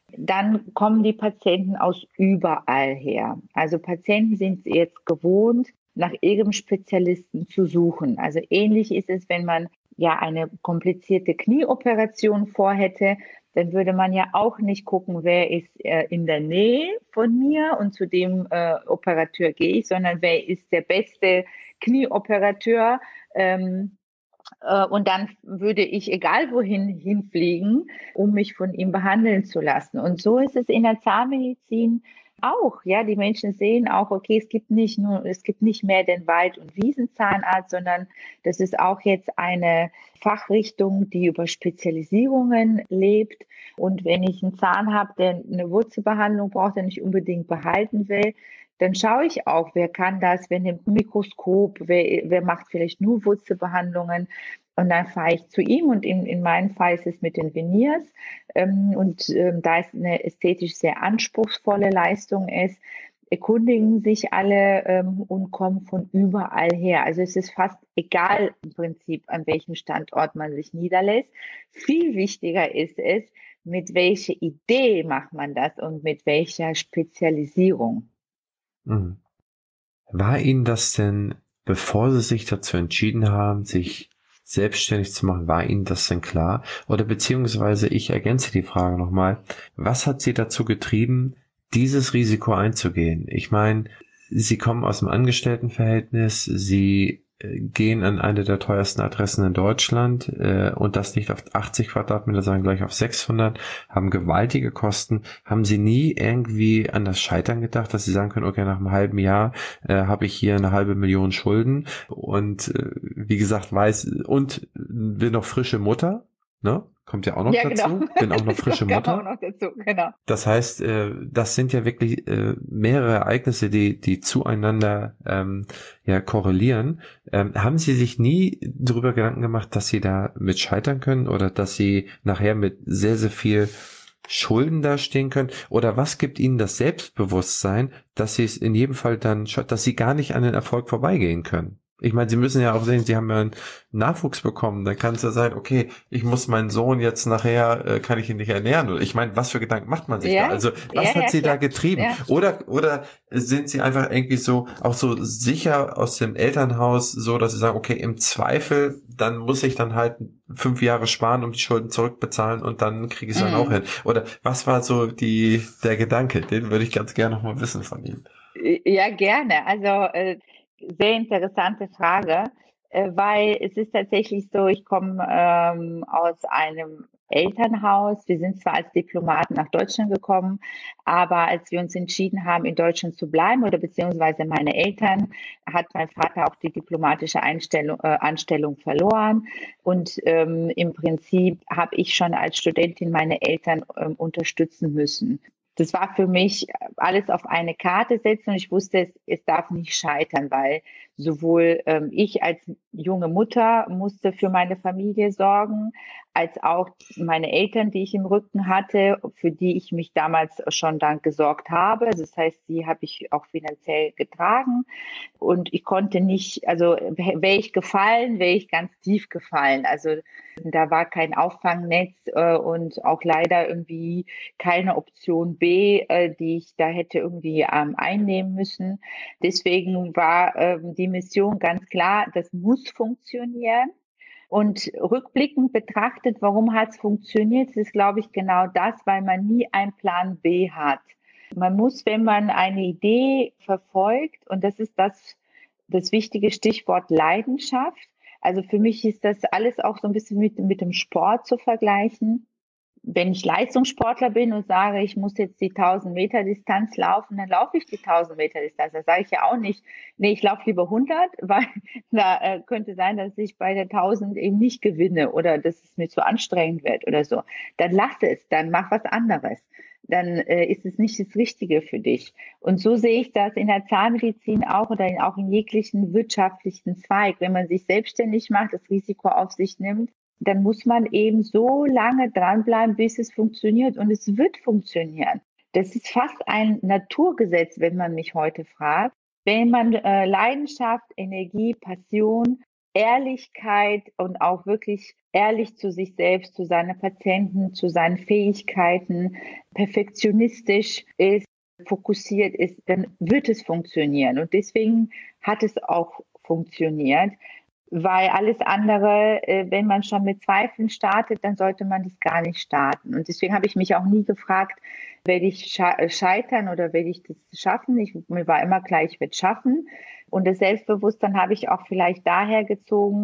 dann kommen die Patienten aus überall her. Also Patienten sind jetzt gewohnt, nach ihrem Spezialisten zu suchen. Also ähnlich ist es, wenn man ja eine komplizierte Knieoperation vorhätte, dann würde man ja auch nicht gucken, wer ist äh, in der Nähe von mir und zu dem äh, Operateur gehe ich, sondern wer ist der beste Knieoperateur, ähm, Äh, und dann würde ich egal wohin hinfliegen, um mich von ihm behandeln zu lassen. Und so ist es in der Zahnmedizin auch. Ja, die Menschen sehen auch, okay, es gibt nicht nur, es gibt nicht mehr den Wald- und Wiesenzahnarzt, sondern das ist auch jetzt eine Fachrichtung, die über Spezialisierungen lebt. Und wenn ich einen Zahn habe, der eine Wurzelbehandlung braucht, den ich unbedingt behalten will, dann schaue ich auch, wer kann das, wer nimmt ein Mikroskop, wer, wer macht vielleicht nur Wurzelbehandlungen. Und dann fahre ich zu ihm und in, in meinem Fall ist es mit den Veneers. Ähm, und ähm, da es eine ästhetisch sehr anspruchsvolle Leistung ist, erkundigen sich alle ähm, und kommen von überall her. Also es ist fast egal im Prinzip, an welchem Standort man sich niederlässt. Viel wichtiger ist es, mit welcher Idee macht man das und mit welcher Spezialisierung. Mhm. War Ihnen das denn, bevor Sie sich dazu entschieden haben, sich selbstständig zu machen, war Ihnen das denn klar? Oder beziehungsweise, ich ergänze die Frage nochmal, was hat Sie dazu getrieben, dieses Risiko einzugehen? Ich meine, Sie kommen aus dem Angestelltenverhältnis, Sie äh, gehen an eine der teuersten Adressen in Deutschland äh, und das nicht auf achtzig Quadratmeter, sondern gleich auf sechshundert, haben gewaltige Kosten. Haben Sie nie irgendwie an das Scheitern gedacht, dass Sie sagen können, okay, nach einem halben Jahr äh, habe ich hier eine halbe Million Schulden und äh, wie gesagt weiß und bin noch frische Mutter, ne? Kommt ja auch noch Ja, dazu. genau. Bin auch noch frische Das kam Mutter. auch noch dazu, genau. Das heißt, äh, das sind ja wirklich äh, mehrere Ereignisse, die die zueinander ähm, ja korrelieren. Ähm, haben Sie sich nie darüber Gedanken gemacht, dass Sie da mit scheitern können oder dass Sie nachher mit sehr, sehr viel Schulden dastehen können? Oder was gibt Ihnen das Selbstbewusstsein, dass Sie es in jedem Fall dann, dass Sie gar nicht an den Erfolg vorbeigehen können? Ich meine, Sie müssen ja auch sehen, Sie haben ja einen Nachwuchs bekommen. Dann kann es ja sein, okay, ich muss meinen Sohn jetzt nachher, äh, kann ich ihn nicht ernähren. Ich meine, was für Gedanken macht man sich da? Ja, Also, ja, was hat ja, Sie da klar. getrieben? Ja. Oder, oder sind Sie einfach irgendwie so, auch so sicher aus dem Elternhaus, so, dass Sie sagen, okay, im Zweifel, dann muss ich dann halt fünf Jahre sparen, um die Schulden zurückbezahlen und dann kriege ich es dann auch Mm. hin. Oder was war so die, der Gedanke? Den würde ich ganz gerne noch mal wissen von Ihnen. Ja, gerne. Also äh, sehr interessante Frage, äh, weil es ist tatsächlich so, ich komme ähm, aus einem Elternhaus. Wir sind zwar als Diplomaten nach Deutschland gekommen, aber als wir uns entschieden haben, in Deutschland zu bleiben oder beziehungsweise meine Eltern, hat mein Vater auch die diplomatische Einstellung, äh, Anstellung verloren. Und ähm, im Prinzip habe ich schon als Studentin meine Eltern ähm, unterstützen müssen. Das war für mich alles auf eine Karte setzen und ich wusste, es, es darf nicht scheitern, weil sowohl ähm, ich als junge Mutter musste für meine Familie sorgen, als auch meine Eltern, die ich im Rücken hatte, für die ich mich damals schon dann gesorgt habe. Also das heißt, die habe ich auch finanziell getragen und ich konnte nicht, also wäre ich gefallen, wäre ich ganz tief gefallen. Also da war kein Auffangnetz äh, und auch leider irgendwie keine Option B, äh, die ich da hätte irgendwie ähm, einnehmen müssen. Deswegen war ähm, die Mission ganz klar, das muss funktionieren. Und rückblickend betrachtet, warum hat es funktioniert, das ist, glaube ich, genau das, weil man nie einen Plan B hat. Man muss, wenn man eine Idee verfolgt, und das ist das, das wichtige Stichwort Leidenschaft. Also für mich ist das alles auch so ein bisschen mit, mit dem Sport zu vergleichen. Wenn ich Leistungssportler bin und sage, ich muss jetzt die tausend Meter Distanz laufen, dann laufe ich die tausend Meter Distanz. Da sage ich ja auch nicht, nee, ich laufe lieber hundert, weil da äh, könnte sein, dass ich bei der tausend eben nicht gewinne oder dass es mir zu anstrengend wird oder so. Dann lass es, dann mach was anderes. Dann äh, ist es nicht das Richtige für dich. Und so sehe ich das in der Zahnmedizin auch oder in, auch in jeglichen wirtschaftlichen Zweig. Wenn man sich selbstständig macht, das Risiko auf sich nimmt, dann muss man eben so lange dranbleiben, bis es funktioniert. Und es wird funktionieren. Das ist fast ein Naturgesetz, wenn man mich heute fragt. Wenn man äh, Leidenschaft, Energie, Passion, Ehrlichkeit und auch wirklich ehrlich zu sich selbst, zu seinen Patienten, zu seinen Fähigkeiten, perfektionistisch ist, fokussiert ist, dann wird es funktionieren. Und deswegen hat es auch funktioniert. Weil alles andere, wenn man schon mit Zweifeln startet, dann sollte man das gar nicht starten. Und deswegen habe ich mich auch nie gefragt, werde ich scheitern oder werde ich das schaffen? Ich, mir war immer klar, ich werde es schaffen. Und das Selbstbewusstsein habe ich auch vielleicht daher gezogen,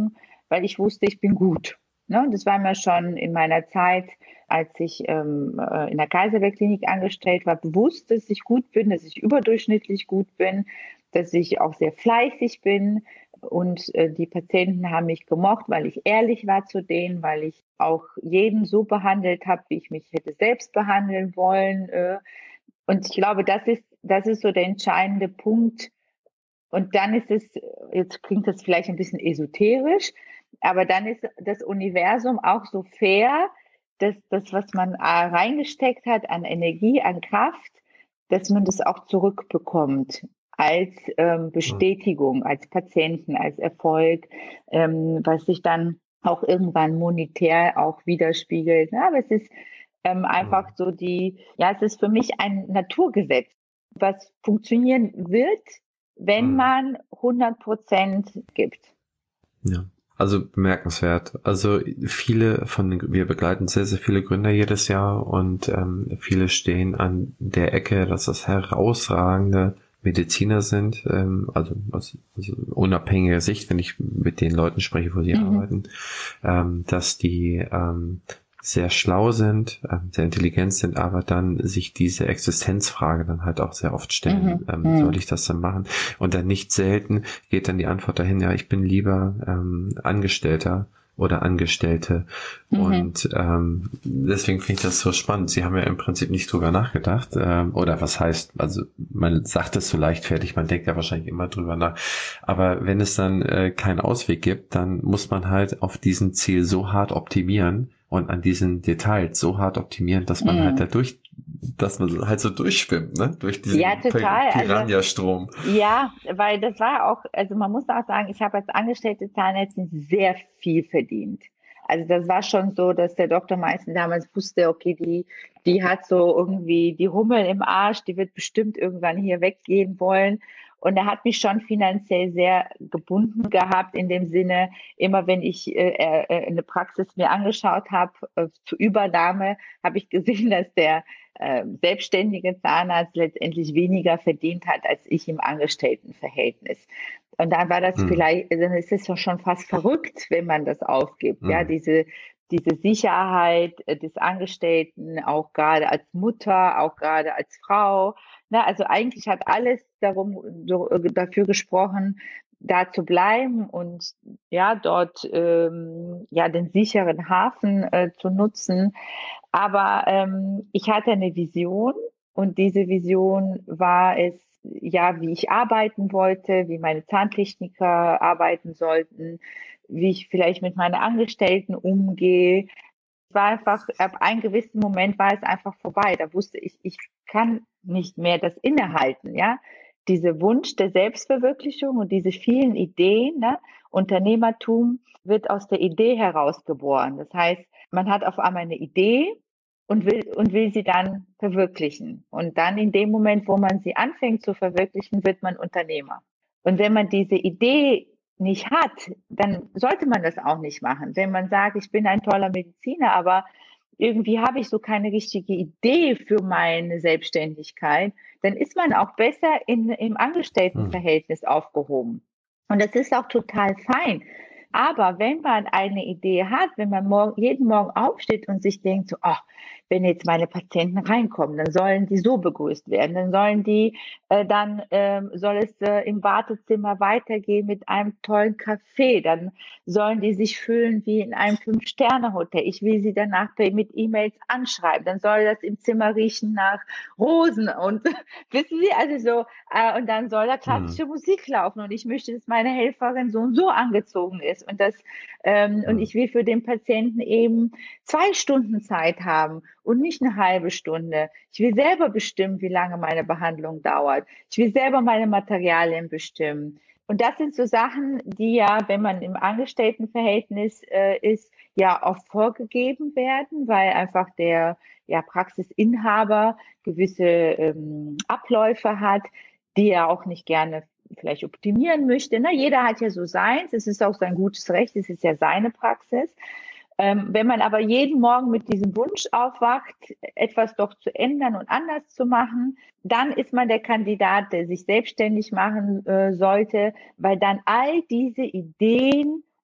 weil ich wusste, ich bin gut. Ne? Das war mir schon in meiner Zeit, als ich ähm, in der Kaiserberg-Klinik angestellt war, bewusst, dass ich gut bin, dass ich überdurchschnittlich gut bin, dass ich auch sehr fleißig bin. Und äh, die Patienten haben mich gemocht, weil ich ehrlich war zu denen, weil ich auch jeden so behandelt habe, wie ich mich hätte selbst behandeln wollen. Äh. Und ich glaube, das ist, das ist so der entscheidende Punkt. Und dann ist es, jetzt klingt das vielleicht ein bisschen esoterisch, aber dann ist das Universum auch so fair, dass das, was man reingesteckt hat an Energie, an Kraft, dass man das auch zurückbekommt als ähm, Bestätigung, als Patienten, als Erfolg, ähm, was sich dann auch irgendwann monetär auch widerspiegelt. Ja, aber es ist ähm, einfach so die, ja, es ist für mich ein Naturgesetz, was funktionieren wird, wenn man hundert Prozent gibt. Ja, also bemerkenswert. Also viele von den, wir begleiten sehr, sehr viele Gründer jedes Jahr und ähm, viele stehen an der Ecke, dass das herausragende Mediziner sind, ähm, also aus also unabhängiger Sicht, wenn ich mit den Leuten spreche, wo sie mhm. arbeiten, ähm, dass die ähm, sehr schlau sind, ähm, sehr intelligent sind, aber dann sich diese Existenzfrage dann halt auch sehr oft stellen, mhm. ähm, soll ich das dann machen? Und dann nicht selten geht dann die Antwort dahin, ja, ich bin lieber ähm, Angestellter oder Angestellte. Mhm. Und ähm, deswegen finde ich das so spannend. Sie haben ja im Prinzip nicht drüber nachgedacht. Ähm, oder was heißt, also man sagt es so leichtfertig, man denkt ja wahrscheinlich immer drüber nach. Aber wenn es dann äh, keinen Ausweg gibt, dann muss man halt auf diesen Ziel so hart optimieren und an diesen Details so hart optimieren, dass man mhm. halt da durch, dass man halt so durchschwimmt, ne? Durch diesen ja, total. Piranha-Strom. Also, ja, weil das war auch, also man muss auch sagen, ich habe als angestellte Zahnärztin sehr viel verdient. Also das war schon so, dass der Doktor Meißen damals wusste, okay, die, die hat so irgendwie die Hummel im Arsch, die wird bestimmt irgendwann hier weggehen wollen. Und er hat mich schon finanziell sehr gebunden gehabt, in dem Sinne, immer wenn ich äh, äh, eine Praxis mir angeschaut habe, äh, zur Übernahme, habe ich gesehen, dass der äh, selbstständige Zahnarzt letztendlich weniger verdient hat, als ich im Angestelltenverhältnis. Und dann war das hm. vielleicht, dann ist es schon fast verrückt, wenn man das aufgibt, hm. ja, diese diese Sicherheit des Angestellten, auch gerade als Mutter, auch gerade als Frau. Na, also eigentlich hat alles darum, so, dafür gesprochen, da zu bleiben und ja, dort ähm, ja den sicheren Hafen äh, zu nutzen. Aber ähm, ich hatte eine Vision und diese Vision war es, ja, wie ich arbeiten wollte, wie meine Zahntechniker arbeiten sollten, wie ich vielleicht mit meinen Angestellten umgehe. Es war einfach, ab einem gewissen Moment war es einfach vorbei. Da wusste ich, ich kann nicht mehr das innehalten, ja. Diese Wunsch der Selbstverwirklichung und diese vielen Ideen, ne? Unternehmertum wird aus der Idee heraus geboren. Das heißt, man hat auf einmal eine Idee und will, und will sie dann verwirklichen. Und dann in dem Moment, wo man sie anfängt zu verwirklichen, wird man Unternehmer. Und wenn man diese Idee nicht hat, dann sollte man das auch nicht machen. Wenn man sagt, ich bin ein toller Mediziner, aber irgendwie habe ich so keine richtige Idee für meine Selbstständigkeit, dann ist man auch besser in, im Angestelltenverhältnis hm. aufgehoben. Und das ist auch total fein. Aber wenn man eine Idee hat, wenn man morgen, jeden Morgen aufsteht und sich denkt, so, ach, wenn jetzt meine Patienten reinkommen, dann sollen die so begrüßt werden, dann sollen die, äh, dann ähm, soll es äh, im Wartezimmer weitergehen mit einem tollen Café, dann sollen die sich fühlen wie in einem Fünf-Sterne-Hotel. Ich will sie danach mit E-Mails anschreiben, dann soll das im Zimmer riechen nach Rosen und wissen Sie, also so, äh, und dann soll da klassische hm. Musik laufen und ich möchte, dass meine Helferin so und so angezogen ist und das ähm, hm. und ich will für den Patienten eben zwei Stunden Zeit haben und nicht eine halbe Stunde. Ich will selber bestimmen, wie lange meine Behandlung dauert. Ich will selber meine Materialien bestimmen. Und das sind so Sachen, die ja, wenn man im Angestelltenverhältnis äh, ist, ja auch vorgegeben werden, weil einfach der ja, Praxisinhaber gewisse ähm, Abläufe hat, die er auch nicht gerne vielleicht optimieren möchte. Na, jeder hat ja so seins. Es ist auch sein gutes Recht. Es ist ja seine Praxis. Ähm, wenn man aber jeden Morgen mit diesem Wunsch aufwacht, etwas doch zu ändern und anders zu machen, dann ist man der Kandidat, der sich selbstständig machen äh, sollte, weil dann all diese Ideen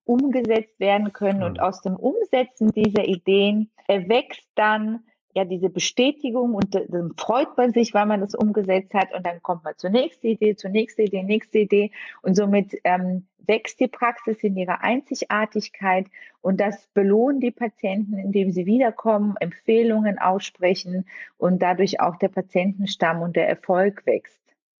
umgesetzt werden können. Und aus dem Umsetzen dieser Ideen erwächst dann ja diese Bestätigung und dann freut man sich, weil man das umgesetzt hat und dann kommt man zur nächsten Idee, zur nächsten Idee, nächste Idee und somit ähm, wächst die Praxis in ihrer Einzigartigkeit und das belohnt die Patienten, indem sie wiederkommen, Empfehlungen aussprechen und dadurch auch der Patientenstamm und der Erfolg wächst.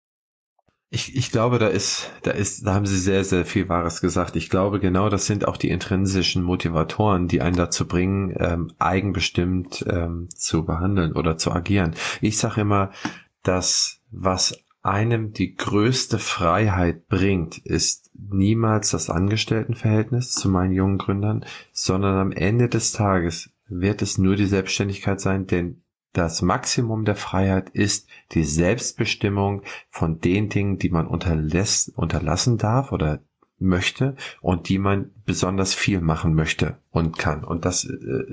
Ich, ich glaube, da ist, da ist, da haben Sie sehr, sehr viel Wahres gesagt. Ich glaube, genau das sind auch die intrinsischen Motivatoren, die einen dazu bringen, ähm, eigenbestimmt ähm, zu behandeln oder zu agieren. Ich sage immer, dass was einem die größte Freiheit bringt, ist niemals das Angestelltenverhältnis zu meinen jungen Gründern, sondern am Ende des Tages wird es nur die Selbstständigkeit sein, denn das Maximum der Freiheit ist die Selbstbestimmung von den Dingen, die man unterlässt, unterlassen darf oder möchte und die man besonders viel machen möchte und kann. Und das,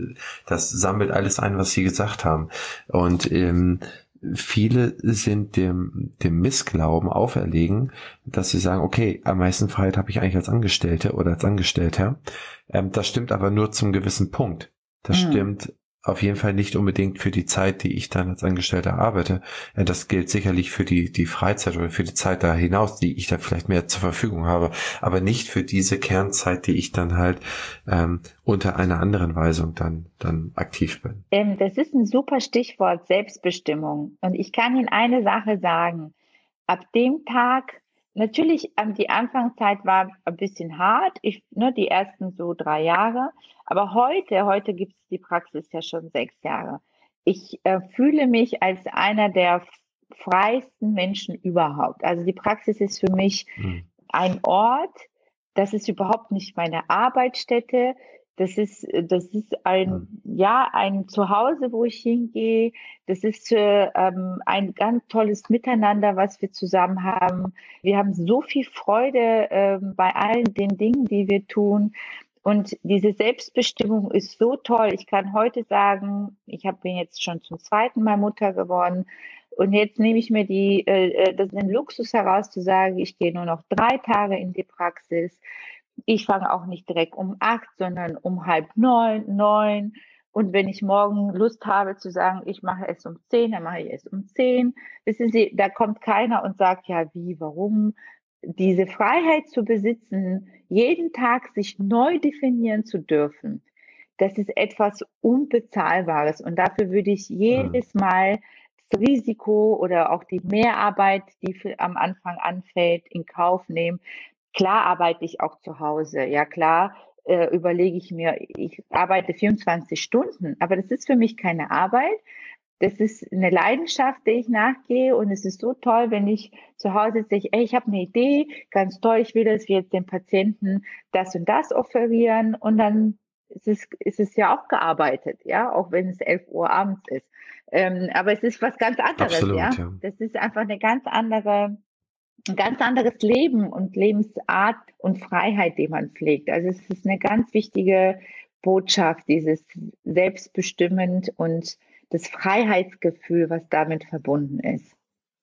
das sammelt alles ein, was Sie gesagt haben. Und ähm, viele sind dem, dem Missglauben auferlegen, dass sie sagen, okay, am meisten Freiheit habe ich eigentlich als Angestellte oder als Angestellter. Ähm, das stimmt aber nur zum gewissen Punkt. Das mhm. stimmt auf jeden Fall nicht unbedingt für die Zeit, die ich dann als Angestellter arbeite. Das gilt sicherlich für die, die Freizeit oder für die Zeit da hinaus, die ich dann vielleicht mehr zur Verfügung habe, aber nicht für diese Kernzeit, die ich dann halt ähm, unter einer anderen Weisung dann, dann aktiv bin. Ähm, das ist ein super Stichwort, Selbstbestimmung. Und ich kann Ihnen eine Sache sagen. Ab dem Tag, natürlich, die Anfangszeit war ein bisschen hart, ich, ne, die ersten so drei Jahre, aber heute, heute gibt es die Praxis ja schon sechs Jahre. Ich äh, fühle mich als einer der freiesten Menschen überhaupt. Also die Praxis ist für mich mhm. ein Ort, das ist überhaupt nicht meine Arbeitsstätte. Das ist, das ist ein, ja, ein Zuhause, wo ich hingehe. Das ist äh, ähm, ein ganz tolles Miteinander, was wir zusammen haben. Wir haben so viel Freude äh, bei allen den Dingen, die wir tun. Und diese Selbstbestimmung ist so toll. Ich kann heute sagen, ich hab, bin jetzt schon zum zweiten Mal Mutter geworden. Und jetzt nehme ich mir die, äh, das den Luxus heraus zu sagen, ich gehe nur noch drei Tage in die Praxis. Ich fange auch nicht direkt um acht, sondern um halb neun, neun. Und wenn ich morgen Lust habe zu sagen, ich mache es um zehn, dann mache ich es um zehn. Wissen Sie, da kommt keiner und sagt, ja, wie, warum? Diese Freiheit zu besitzen, jeden Tag sich neu definieren zu dürfen, das ist etwas Unbezahlbares. Und dafür würde ich jedes Mal das Risiko oder auch die Mehrarbeit, die für, am Anfang anfällt, in Kauf nehmen. Klar arbeite ich auch zu Hause. Ja, klar äh, überlege ich mir, ich arbeite vierundzwanzig Stunden, aber das ist für mich keine Arbeit. Das ist eine Leidenschaft, der ich nachgehe und es ist so toll, wenn ich zu Hause sage, ey, ich habe eine Idee, ganz toll, ich will, dass wir jetzt den Patienten das und das offerieren und dann ist es, ist es ja auch gearbeitet, ja, auch wenn es elf Uhr abends ist. Ähm, aber es ist was ganz anderes, Absolut, ja? ja. Das ist einfach eine ganz andere ein ganz anderes Leben und Lebensart und Freiheit, die man pflegt. Also es ist eine ganz wichtige Botschaft, dieses selbstbestimmend und das Freiheitsgefühl, was damit verbunden ist.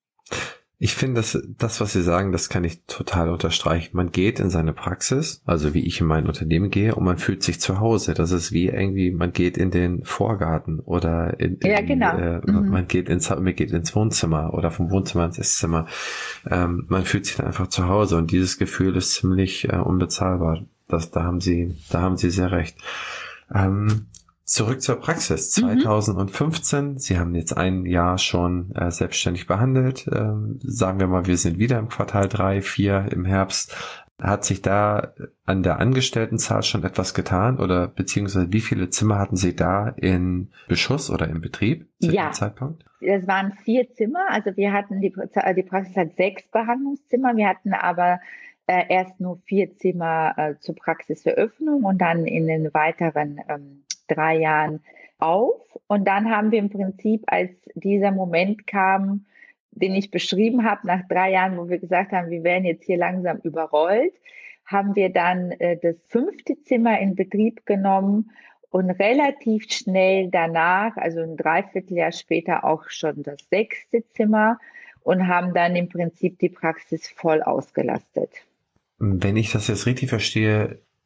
Ich finde, das, das, was Sie sagen, das kann ich total unterstreichen. Man geht in seine Praxis, also wie ich in mein Unternehmen gehe, und man fühlt sich zu Hause. Das ist wie irgendwie, man geht in den Vorgarten oder in, in, ja, genau. äh, mhm. man geht ins, man geht ins Wohnzimmer oder vom Wohnzimmer ins Esszimmer. Ähm, man fühlt sich dann einfach zu Hause und dieses Gefühl ist ziemlich äh, unbezahlbar. Das, da haben Sie, da haben Sie sehr recht. Ähm, Zurück zur Praxis. zwanzig fünfzehn, mhm. Sie haben jetzt ein Jahr schon äh, selbstständig behandelt. Ähm, sagen wir mal, wir sind wieder im Quartal drei, vier im Herbst. Hat sich da an der Angestelltenzahl schon etwas getan oder beziehungsweise wie viele Zimmer hatten Sie da in Beschuss oder im Betrieb zu ja, dem Zeitpunkt? Es waren vier Zimmer. Also wir hatten, die, die Praxis hat sechs Behandlungszimmer. Wir hatten aber äh, erst nur vier Zimmer äh, zur Praxiseröffnung und dann in den weiteren ähm, drei Jahren auf. Und dann haben wir im Prinzip, als dieser Moment kam, den ich beschrieben habe, nach drei Jahren, wo wir gesagt haben, wir werden jetzt hier langsam überrollt, haben wir dann äh, das fünfte Zimmer in Betrieb genommen und relativ schnell danach, also ein Dreivierteljahr später, auch schon das sechste Zimmer und haben dann im Prinzip die Praxis voll ausgelastet. Wenn ich das jetzt richtig verstehe,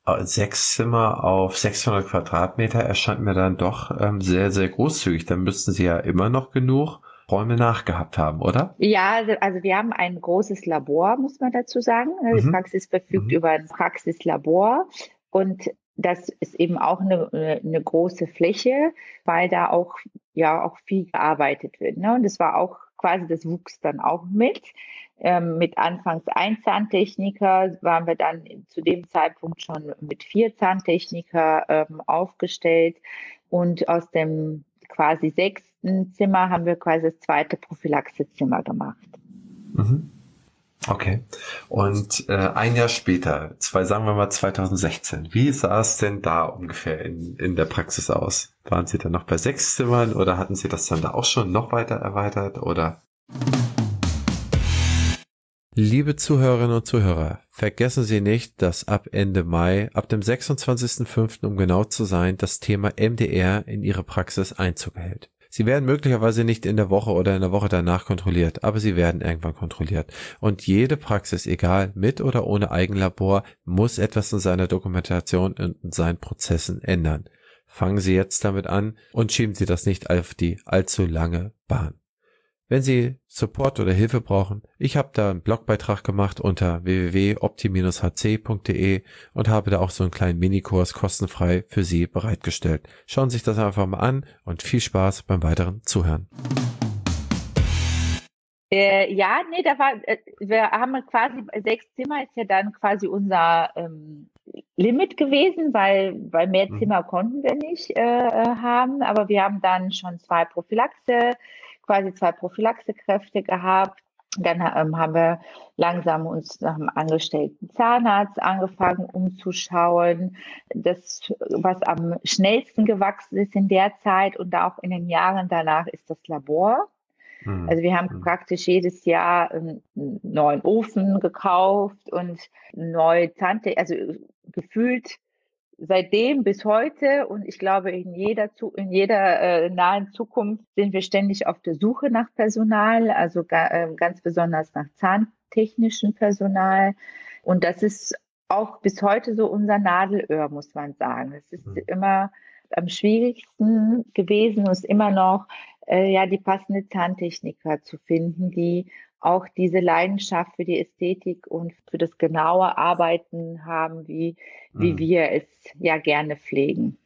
Äh, Sechs Zimmer auf sechshundert Quadratmeter erscheint mir dann doch ähm, sehr, sehr großzügig. Dann müssten Sie ja immer noch genug Räume nachgehabt haben, oder? Ja, also also wir haben ein großes Labor, muss man dazu sagen. Die Mhm. Praxis verfügt Mhm. über ein Praxislabor und das ist eben auch eine, eine große Fläche, weil da auch ja auch viel gearbeitet wird. Ne? Und das war auch quasi, das wuchs dann auch mit. Ähm, mit anfangs ein Zahntechniker waren wir dann zu dem Zeitpunkt schon mit vier Zahntechniker ähm, aufgestellt und aus dem quasi sechsten Zimmer haben wir quasi das zweite Prophylaxezimmer gemacht. Mhm. Okay. Und äh, ein Jahr später, zwei, sagen wir mal zweitausendsechzehn, wie sah es denn da ungefähr in, in der Praxis aus? Waren Sie dann noch bei sechs Zimmern oder hatten Sie das dann da auch schon noch weiter erweitert oder? Liebe Zuhörerinnen und Zuhörer, vergessen Sie nicht, dass ab Ende Mai, ab dem sechsundzwanzigsten fünften um genau zu sein, das Thema M D R in Ihre Praxis Einzug hält. Sie werden möglicherweise nicht in der Woche oder in der Woche danach kontrolliert, aber sie werden irgendwann kontrolliert. Und jede Praxis, egal mit oder ohne Eigenlabor, muss etwas in seiner Dokumentation und in seinen Prozessen ändern. Fangen Sie jetzt damit an und schieben Sie das nicht auf die allzu lange Bahn. Wenn Sie Support oder Hilfe brauchen, ich habe da einen Blogbeitrag gemacht unter w w w punkt opti Bindestrich h c punkt d e und habe da auch so einen kleinen Minikurs kostenfrei für Sie bereitgestellt. Schauen Sie sich das einfach mal an und viel Spaß beim weiteren Zuhören. Äh, ja, nee, da war, äh, wir haben quasi, sechs Zimmer ist ja dann quasi unser ähm, Limit gewesen, weil, weil mehr Mhm. Zimmer konnten wir nicht äh, haben, aber wir haben dann schon zwei Prophylaxe, quasi zwei Prophylaxekräfte gehabt. Dann ähm, haben wir langsam uns nach einem angestellten Zahnarzt angefangen umzuschauen. Das, was am schnellsten gewachsen ist in der Zeit und auch in den Jahren danach, ist das Labor. Also wir haben Mhm. praktisch jedes Jahr einen neuen Ofen gekauft und neue Zahntechnik, also gefühlt seitdem bis heute und ich glaube in jeder in jeder äh, nahen Zukunft sind wir ständig auf der Suche nach Personal, also ga, äh, ganz besonders nach zahntechnischem Personal und das ist auch bis heute so unser Nadelöhr, muss man sagen. Es ist Mhm. immer am schwierigsten gewesen und ist immer noch äh, ja die passende Zahntechniker zu finden, die auch diese Leidenschaft für die Ästhetik und für das genaue Arbeiten haben, wie, wie Mhm. wir es ja gerne pflegen.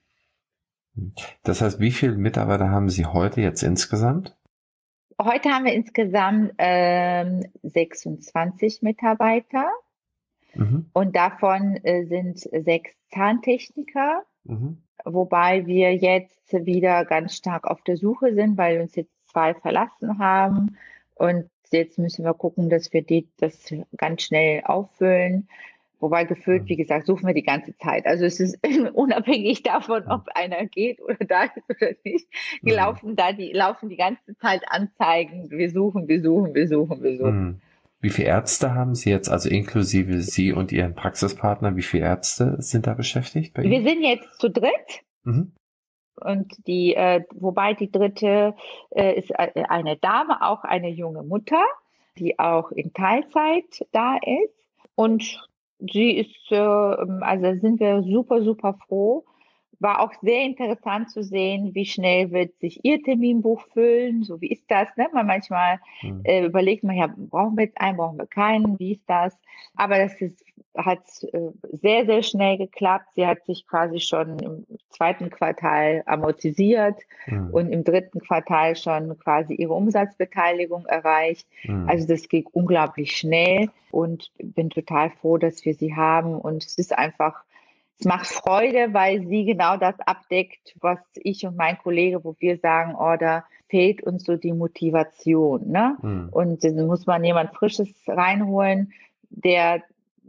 Das heißt, wie viele Mitarbeiter haben Sie heute jetzt insgesamt? Heute haben wir insgesamt ähm, sechsundzwanzig Mitarbeiter Mhm. und davon äh, sind sechs Zahntechniker, Mhm. wobei wir jetzt wieder ganz stark auf der Suche sind, weil uns jetzt zwei verlassen haben und jetzt müssen wir gucken, dass wir die, das ganz schnell auffüllen. Wobei gefühlt, wie Mhm. gesagt, suchen wir die ganze Zeit. Also es ist unabhängig davon, ob einer geht oder da ist oder nicht. Die Mhm. laufen da, die laufen die ganze Zeit Anzeigen. Wir suchen, wir suchen, wir suchen, wir suchen. Mhm. Wie viele Ärzte haben Sie jetzt, also inklusive Sie und Ihren Praxispartner, wie viele Ärzte sind da beschäftigt bei Wir Ihnen? sind jetzt zu dritt Mhm. und die, äh, wobei die dritte äh, ist eine Dame, auch eine junge Mutter, die auch in Teilzeit da ist. Und sie ist, äh, also sind wir super, super froh. War auch sehr interessant zu sehen, wie schnell wird sich ihr Terminbuch füllen. So wie ist das? Ne? Man manchmal Mhm. äh, überlegt man ja, brauchen wir jetzt einen, brauchen wir keinen, wie ist das? Aber das ist, hat äh, sehr, sehr schnell geklappt. Sie hat sich quasi schon im zweiten Quartal amortisiert Mhm. und im dritten Quartal schon quasi ihre Umsatzbeteiligung erreicht. Mhm. Also das ging unglaublich schnell und bin total froh, dass wir sie haben. Und es ist einfach, es macht Freude, weil sie genau das abdeckt, was ich und mein Kollege, wo wir sagen, oh, da fehlt uns so die Motivation. Ne? Mhm. Und dann muss man jemand Frisches reinholen, der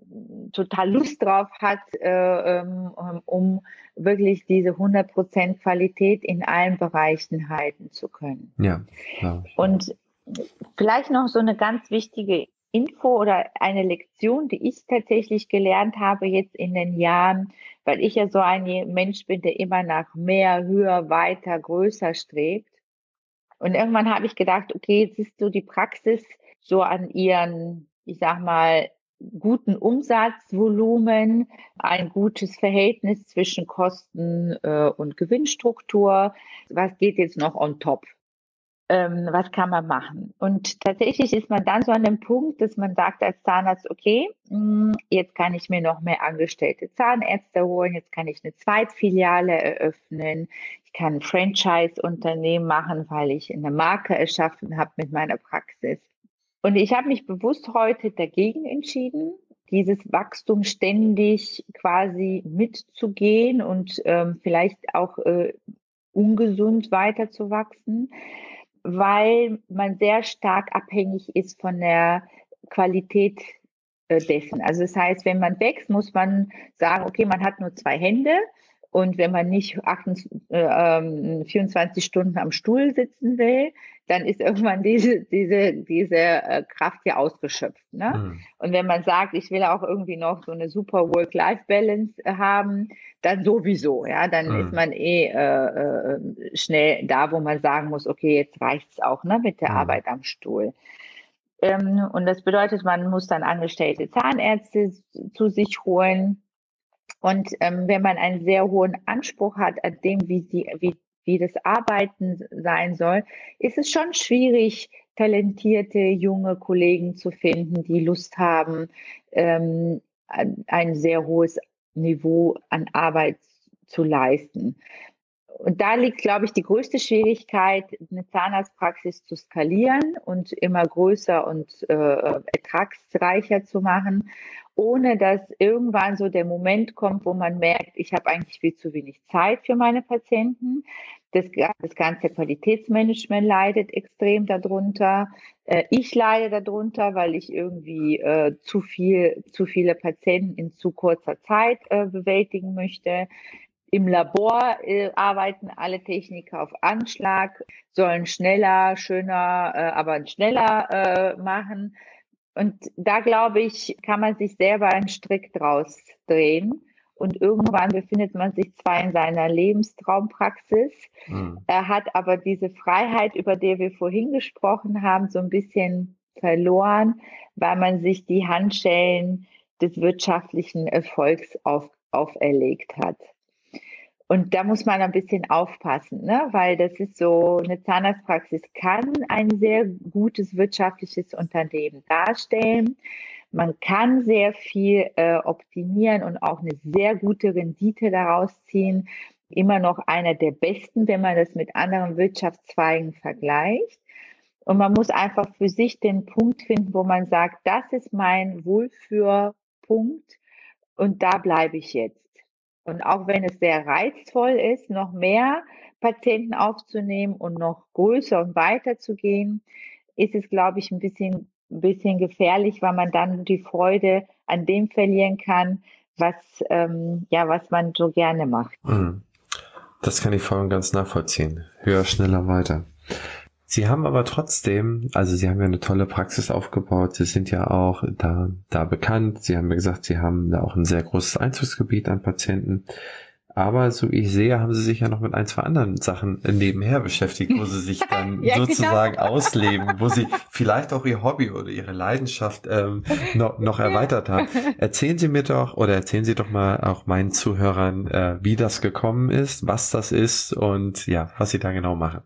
total Lust drauf hat, äh, um wirklich diese hundert Prozent Qualität in allen Bereichen halten zu können. Ja, glaube ich. Und vielleicht noch so eine ganz wichtige Info oder eine Lektion, die ich tatsächlich gelernt habe jetzt in den Jahren, weil ich ja so ein Mensch bin, der immer nach mehr, höher, weiter, größer strebt. Und irgendwann habe ich gedacht, okay, jetzt ist so die Praxis so an ihren, ich sag mal, guten Umsatzvolumen, ein gutes Verhältnis zwischen Kosten äh, und Gewinnstruktur. Was geht jetzt noch on top? Ähm, was kann man machen? Und tatsächlich ist man dann so an dem Punkt, dass man sagt als Zahnarzt, okay, mh, jetzt kann ich mir noch mehr angestellte Zahnärzte holen, jetzt kann ich eine Zweitfiliale eröffnen, ich kann ein Franchise-Unternehmen machen, weil ich eine Marke erschaffen habe mit meiner Praxis. Und ich habe mich bewusst heute dagegen entschieden, dieses Wachstum ständig quasi mitzugehen und ähm, vielleicht auch äh, ungesund weiterzuwachsen, weil man sehr stark abhängig ist von der Qualität äh, dessen. Also das heißt, wenn man wächst, muss man sagen, okay, man hat nur zwei Hände. Und wenn man nicht achtundzwanzig, äh, vierundzwanzig Stunden am Stuhl sitzen will, dann ist irgendwann diese, diese, diese äh, Kraft ja ausgeschöpft. Ne? Mhm. Und wenn man sagt, ich will auch irgendwie noch so eine super Work-Life-Balance äh, haben, dann sowieso. Ja, dann mhm. ist man eh äh, äh, schnell da, wo man sagen muss, okay, jetzt reicht's auch, ne, mit der mhm. Arbeit am Stuhl. Ähm, und das bedeutet, man muss dann angestellte Zahnärzte zu sich holen. Und ähm, wenn man einen sehr hohen Anspruch hat an dem, wie, die, wie, wie das Arbeiten sein soll, ist es schon schwierig, talentierte junge Kollegen zu finden, die Lust haben, ähm, ein sehr hohes Niveau an Arbeit zu leisten. Und da liegt, glaube ich, die größte Schwierigkeit, eine Zahnarztpraxis zu skalieren und immer größer und äh, ertragsreicher zu machen, ohne dass irgendwann so der Moment kommt, wo man merkt, ich habe eigentlich viel zu wenig Zeit für meine Patienten. Das, das ganze Qualitätsmanagement leidet extrem darunter. Äh, ich leide darunter, weil ich irgendwie äh, zu viel, zu viele Patienten in zu kurzer Zeit äh, bewältigen möchte. Im Labor äh, arbeiten alle Techniker auf Anschlag, sollen schneller, schöner, äh, aber schneller äh, machen. Und da, glaube ich, kann man sich selber einen Strick draus drehen. Und irgendwann befindet man sich zwar in seiner Lebenstraumpraxis, mhm. er hat aber diese Freiheit, über die wir vorhin gesprochen haben, so ein bisschen verloren, weil man sich die Handschellen des wirtschaftlichen Erfolgs auf, auferlegt hat. Und da muss man ein bisschen aufpassen, ne? Weil das ist so, eine Zahnarztpraxis kann ein sehr gutes wirtschaftliches Unternehmen darstellen. Man kann sehr viel äh, optimieren und auch eine sehr gute Rendite daraus ziehen. Immer noch einer der besten, wenn man das mit anderen Wirtschaftszweigen vergleicht. Und man muss einfach für sich den Punkt finden, wo man sagt, das ist mein Wohlfühlpunkt und da bleibe ich jetzt. Und auch wenn es sehr reizvoll ist, noch mehr Patienten aufzunehmen und noch größer und weiter zu gehen, ist es, glaube ich, ein bisschen, ein bisschen gefährlich, weil man dann die Freude an dem verlieren kann, was, ähm, ja, was man so gerne macht. Das kann ich voll und ganz nachvollziehen. Höher, schneller, weiter. Sie haben aber trotzdem, also Sie haben ja eine tolle Praxis aufgebaut, Sie sind ja auch da, da bekannt, Sie haben mir gesagt, Sie haben da auch ein sehr großes Einzugsgebiet an Patienten, aber so wie ich sehe, haben Sie sich ja noch mit ein, zwei anderen Sachen nebenher beschäftigt, wo Sie sich dann ja, sozusagen genau. ausleben, wo Sie vielleicht auch Ihr Hobby oder Ihre Leidenschaft ähm, noch, noch erweitert haben. Erzählen Sie mir doch, oder erzählen Sie doch mal auch meinen Zuhörern, äh, wie das gekommen ist, was das ist und ja, was Sie da genau machen.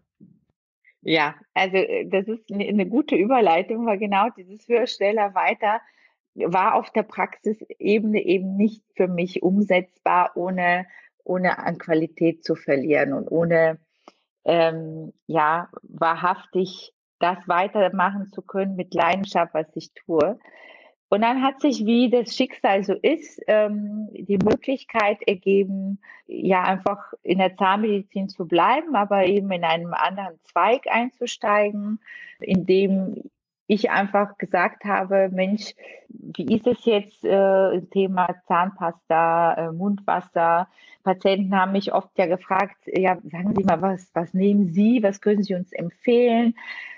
Ja, also das ist eine gute Überleitung, weil genau dieses höher, schneller, weiter war auf der Praxisebene eben nicht für mich umsetzbar, ohne, ohne an Qualität zu verlieren und ohne ähm, ja wahrhaftig das weitermachen zu können mit Leidenschaft, was ich tue. Und dann hat sich, wie das Schicksal so ist, ähm, die Möglichkeit ergeben, ja, einfach in der Zahnmedizin zu bleiben, aber eben in einem anderen Zweig einzusteigen, in dem ich einfach gesagt habe, Mensch, wie ist es jetzt, äh, Thema Zahnpasta, äh, Mundwasser? Patienten haben mich oft ja gefragt, ja, sagen Sie mal, was, was nehmen Sie, was können Sie uns empfehlen?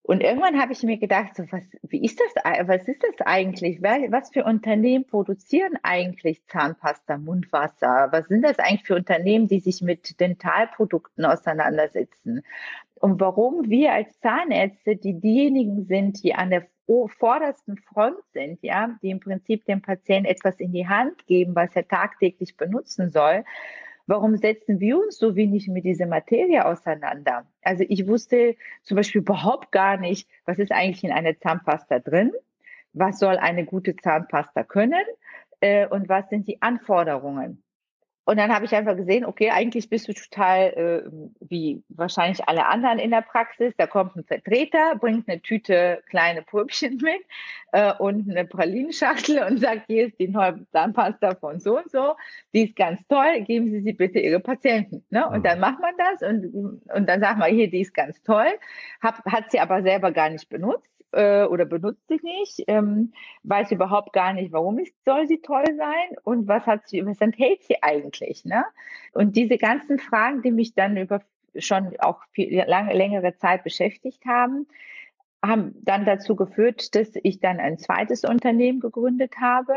Und irgendwann habe ich mir gedacht, so, was, wie ist das, was ist das eigentlich? Was für Unternehmen produzieren eigentlich Zahnpasta, Mundwasser? Was sind das eigentlich für Unternehmen, die sich mit Dentalprodukten auseinandersetzen? Und warum wir als Zahnärzte, die diejenigen sind, die an der vordersten Front sind, ja, die im Prinzip dem Patienten etwas in die Hand geben, was er tagtäglich benutzen soll, warum setzen wir uns so wenig mit dieser Materie auseinander? Also ich wusste zum Beispiel überhaupt gar nicht, was ist eigentlich in einer Zahnpasta drin? Was soll eine gute Zahnpasta können? Äh, und was sind die Anforderungen? Und dann habe ich einfach gesehen, okay, eigentlich bist du total äh, wie wahrscheinlich alle anderen in der Praxis. Da kommt ein Vertreter, bringt eine Tüte kleine Pröbchen mit äh, und eine Pralinenschachtel und sagt, hier ist die neue Zahnpasta von so und so. Die ist ganz toll, geben Sie sie bitte Ihre Patienten. Ne? Und dann macht man das und, und dann sagt man, hier, die ist ganz toll, hab, hat sie aber selber gar nicht benutzt. Oder benutzt sie nicht, ähm, weiß überhaupt gar nicht, warum ist, soll sie toll sein und was hat sie, was enthält sie eigentlich, ne? Und diese ganzen Fragen, die mich dann über schon auch viel, lange, längere Zeit beschäftigt haben, haben dann dazu geführt, dass ich dann ein zweites Unternehmen gegründet habe,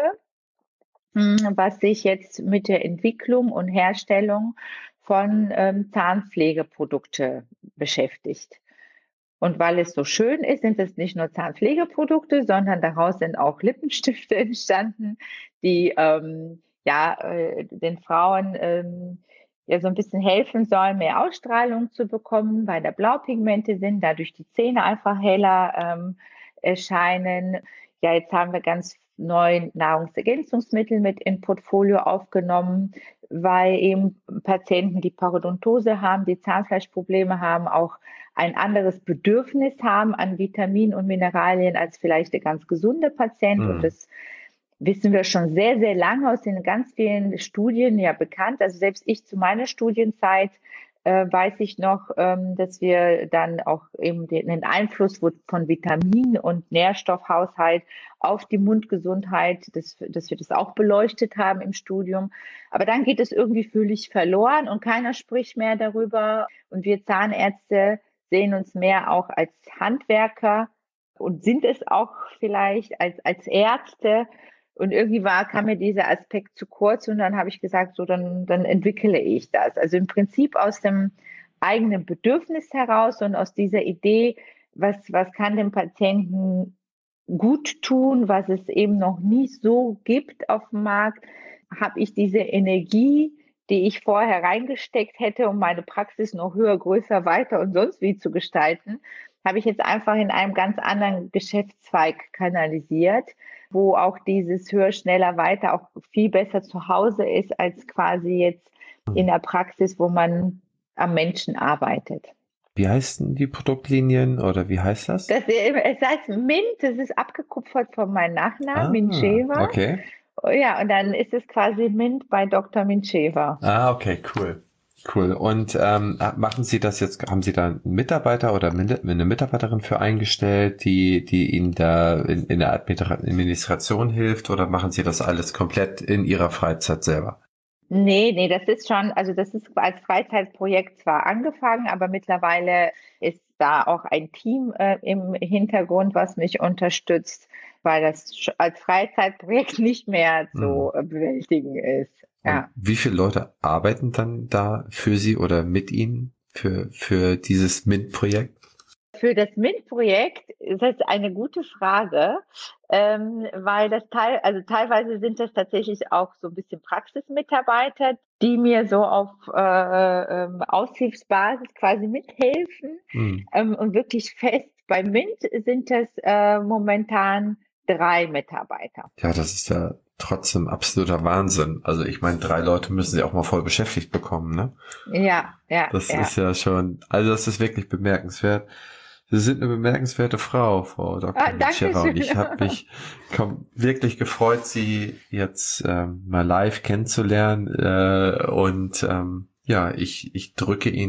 was sich jetzt mit der Entwicklung und Herstellung von ähm, Zahnpflegeprodukte beschäftigt. Und weil es so schön ist, sind es nicht nur Zahnpflegeprodukte, sondern daraus sind auch Lippenstifte entstanden, die ähm, ja äh, den Frauen ähm, ja so ein bisschen helfen sollen, mehr Ausstrahlung zu bekommen, weil da Blaupigmente sind, dadurch die Zähne einfach heller ähm, erscheinen. Ja, jetzt haben wir ganz neue Nahrungsergänzungsmittel mit in Portfolio aufgenommen, weil eben Patienten, die Parodontose haben, die Zahnfleischprobleme haben, auch ein anderes Bedürfnis haben an Vitaminen und Mineralien als vielleicht der ganz gesunde Patient. Mhm. Und das wissen wir schon sehr, sehr lange aus den ganz vielen Studien ja bekannt. Also selbst ich zu meiner Studienzeit äh, weiß ich noch, ähm, dass wir dann auch eben den, den Einfluss von Vitamin- und Nährstoffhaushalt auf die Mundgesundheit, dass, dass wir das auch beleuchtet haben im Studium. Aber dann geht es irgendwie völlig verloren und keiner spricht mehr darüber. Und wir Zahnärzte sehen uns mehr auch als Handwerker und sind es auch vielleicht als, als Ärzte. Und irgendwie war, kam mir dieser Aspekt zu kurz und dann habe ich gesagt, so dann, dann entwickle ich das. Also im Prinzip aus dem eigenen Bedürfnis heraus und aus dieser Idee, was, was kann dem Patienten gut tun, was es eben noch nicht so gibt auf dem Markt, habe ich diese Energie, die ich vorher reingesteckt hätte, um meine Praxis noch höher, größer, weiter und sonst wie zu gestalten, habe ich jetzt einfach in einem ganz anderen Geschäftszweig kanalisiert, wo auch dieses höher, schneller, weiter auch viel besser zu Hause ist, als quasi jetzt in der Praxis, wo man am Menschen arbeitet. Wie heißen die Produktlinien oder wie heißt das? das es heißt Mint, das ist abgekupfert von meinem Nachnamen, ah, Mincheva. Okay. Ja, und dann ist es quasi Mint bei Doktor Mincheva. Ah, okay, cool. Cool. Und ähm, machen Sie das jetzt, haben Sie da einen Mitarbeiter oder eine Mitarbeiterin für eingestellt, die die Ihnen da in, in der Administration hilft, oder machen Sie das alles komplett in Ihrer Freizeit selber? Nee, nee, das ist schon, also das ist als Freizeitprojekt zwar angefangen, aber mittlerweile ist da auch ein Team äh, im Hintergrund, was mich unterstützt, weil das als Freizeitprojekt nicht mehr zu hm. bewältigen ist. Ja. Wie viele Leute arbeiten dann da für Sie oder mit Ihnen für, für dieses MINT-Projekt? Für das MINT-Projekt ist das eine gute Frage, ähm, weil das Teil, also teilweise sind das tatsächlich auch so ein bisschen Praxismitarbeiter, die mir so auf äh, ähm, Aushilfsbasis quasi mithelfen. Hm. Ähm, und wirklich fest bei MINT sind das äh, momentan drei Mitarbeiter. Ja, das ist ja trotzdem absoluter Wahnsinn. Also ich meine, drei Leute müssen sie auch mal voll beschäftigt bekommen, ne? Ja, ja. Das ja. ist ja schon, also das ist wirklich bemerkenswert. Sie sind eine bemerkenswerte Frau, Frau Doktor Ah, Mincheva. Und ich habe mich komm, wirklich gefreut, Sie jetzt ähm, mal live kennenzulernen. Äh, und ähm, ja, ich, ich drücke Ihnen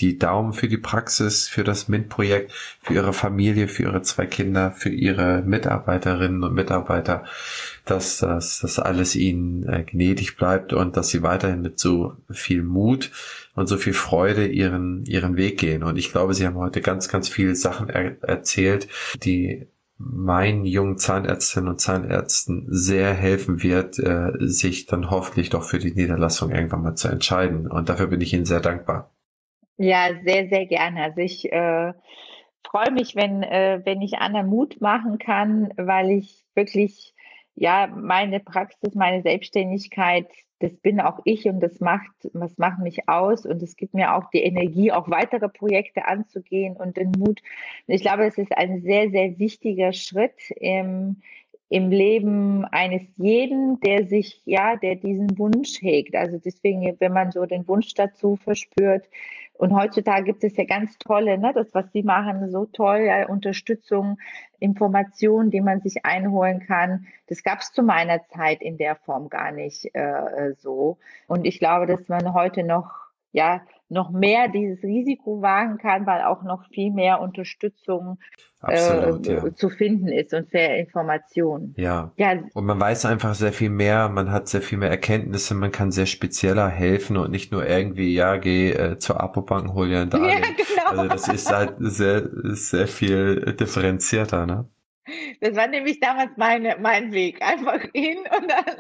die Daumen für die Praxis, für das MINT-Projekt, für ihre Familie, für ihre zwei Kinder, für ihre Mitarbeiterinnen und Mitarbeiter, dass das, dass alles ihnen äh, gnädig bleibt und dass sie weiterhin mit so viel Mut und so viel Freude ihren ihren Weg gehen. Und ich glaube, Sie haben heute ganz, ganz viele Sachen er- erzählt, die meinen jungen Zahnärztinnen und Zahnärzten sehr helfen wird, äh, sich dann hoffentlich doch für die Niederlassung irgendwann mal zu entscheiden. Und dafür bin ich Ihnen sehr dankbar. Ja, sehr, sehr gerne. Also ich äh, freue mich, wenn, äh, wenn ich anderen Mut machen kann, weil ich wirklich, ja, meine Praxis, meine Selbstständigkeit, das bin auch ich und das macht, das macht mich aus und es gibt mir auch die Energie, auch weitere Projekte anzugehen und den Mut. Und ich glaube, es ist ein sehr, sehr wichtiger Schritt im, im Leben eines jeden, der sich, ja, der diesen Wunsch hegt. Also deswegen, wenn man so den Wunsch dazu verspürt. Und heutzutage gibt es ja ganz tolle, ne, das, was Sie machen, so toll, ja, Unterstützung, Informationen, die man sich einholen kann. Das gab es zu meiner Zeit in der Form gar nicht äh, so. Und ich glaube, dass man heute noch, ja, noch mehr dieses Risiko wagen kann, weil auch noch viel mehr Unterstützung Absolut, äh, ja. zu finden ist und mehr Informationen. Ja. Ja, Und man weiß einfach sehr viel mehr, man hat sehr viel mehr Erkenntnisse, man kann sehr spezieller helfen und nicht nur irgendwie, ja, geh äh, zur Apobank, hol dir ein Darlehen. ja, genau. Also das ist halt sehr, sehr viel differenzierter, ne? Das war nämlich damals meine, mein Weg. Einfach hin und dann.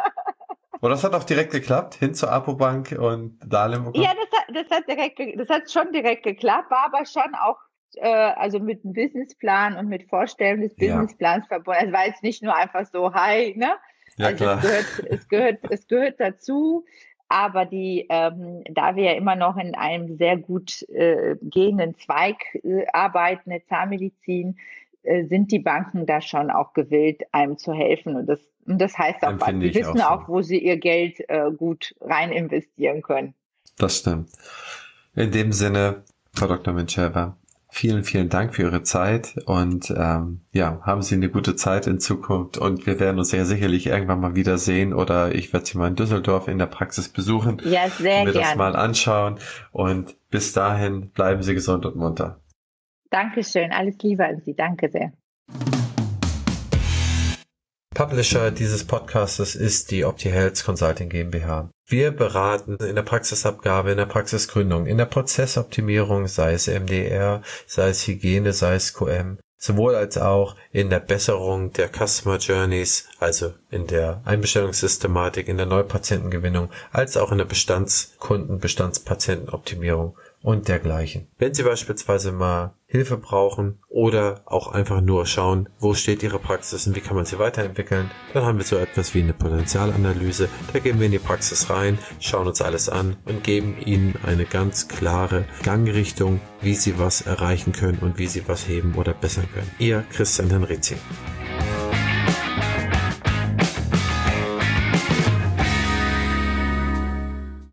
Und das hat auch direkt geklappt, hin zur Apobank und Darlehen bekommen? Ja, das hat, das hat direkt, ge- das hat schon direkt geklappt, war aber schon auch, äh, also mit einem Businessplan und mit Vorstellung des Ja. Businessplans verbunden. Es war jetzt nicht nur einfach so, hi, ne? Ja, Also klar. es gehört, es gehört, es gehört dazu. Aber die, ähm, da wir ja immer noch in einem sehr gut äh, gehenden Zweig äh, arbeiten, der Zahnmedizin, äh, sind die Banken da schon auch gewillt, einem zu helfen. Und das, und das heißt auch was. Empfinde Die ich wissen auch auch, so. wo sie ihr Geld äh, gut rein investieren können. Das stimmt. In dem Sinne, Frau Doktor Mincheva, vielen, vielen Dank für Ihre Zeit und ähm, ja, haben Sie eine gute Zeit in Zukunft und wir werden uns ja sicherlich irgendwann mal wiedersehen oder ich werde Sie mal in Düsseldorf in der Praxis besuchen Ja, sehr und mir das gerne. mal anschauen und bis dahin bleiben Sie gesund und munter. Dankeschön. Alles Liebe an Sie. Danke sehr. Publisher dieses Podcastes ist die OptiHealth Consulting GmbH. Wir beraten in der Praxisabgabe, in der Praxisgründung, in der Prozessoptimierung, sei es M D R, sei es Hygiene, sei es Q M, sowohl als auch in der Besserung der Customer Journeys, also in der Einbestellungssystematik, in der Neupatientengewinnung, als auch in der Bestandskunden-, Bestandspatientenoptimierung und dergleichen. Wenn Sie beispielsweise mal Hilfe brauchen oder auch einfach nur schauen, wo steht Ihre Praxis und wie kann man sie weiterentwickeln, dann haben wir so etwas wie eine Potenzialanalyse. Da gehen wir in die Praxis rein, schauen uns alles an und geben Ihnen eine ganz klare Gangrichtung, wie Sie was erreichen können und wie Sie was heben oder bessern können. Ihr Christian Henrizi.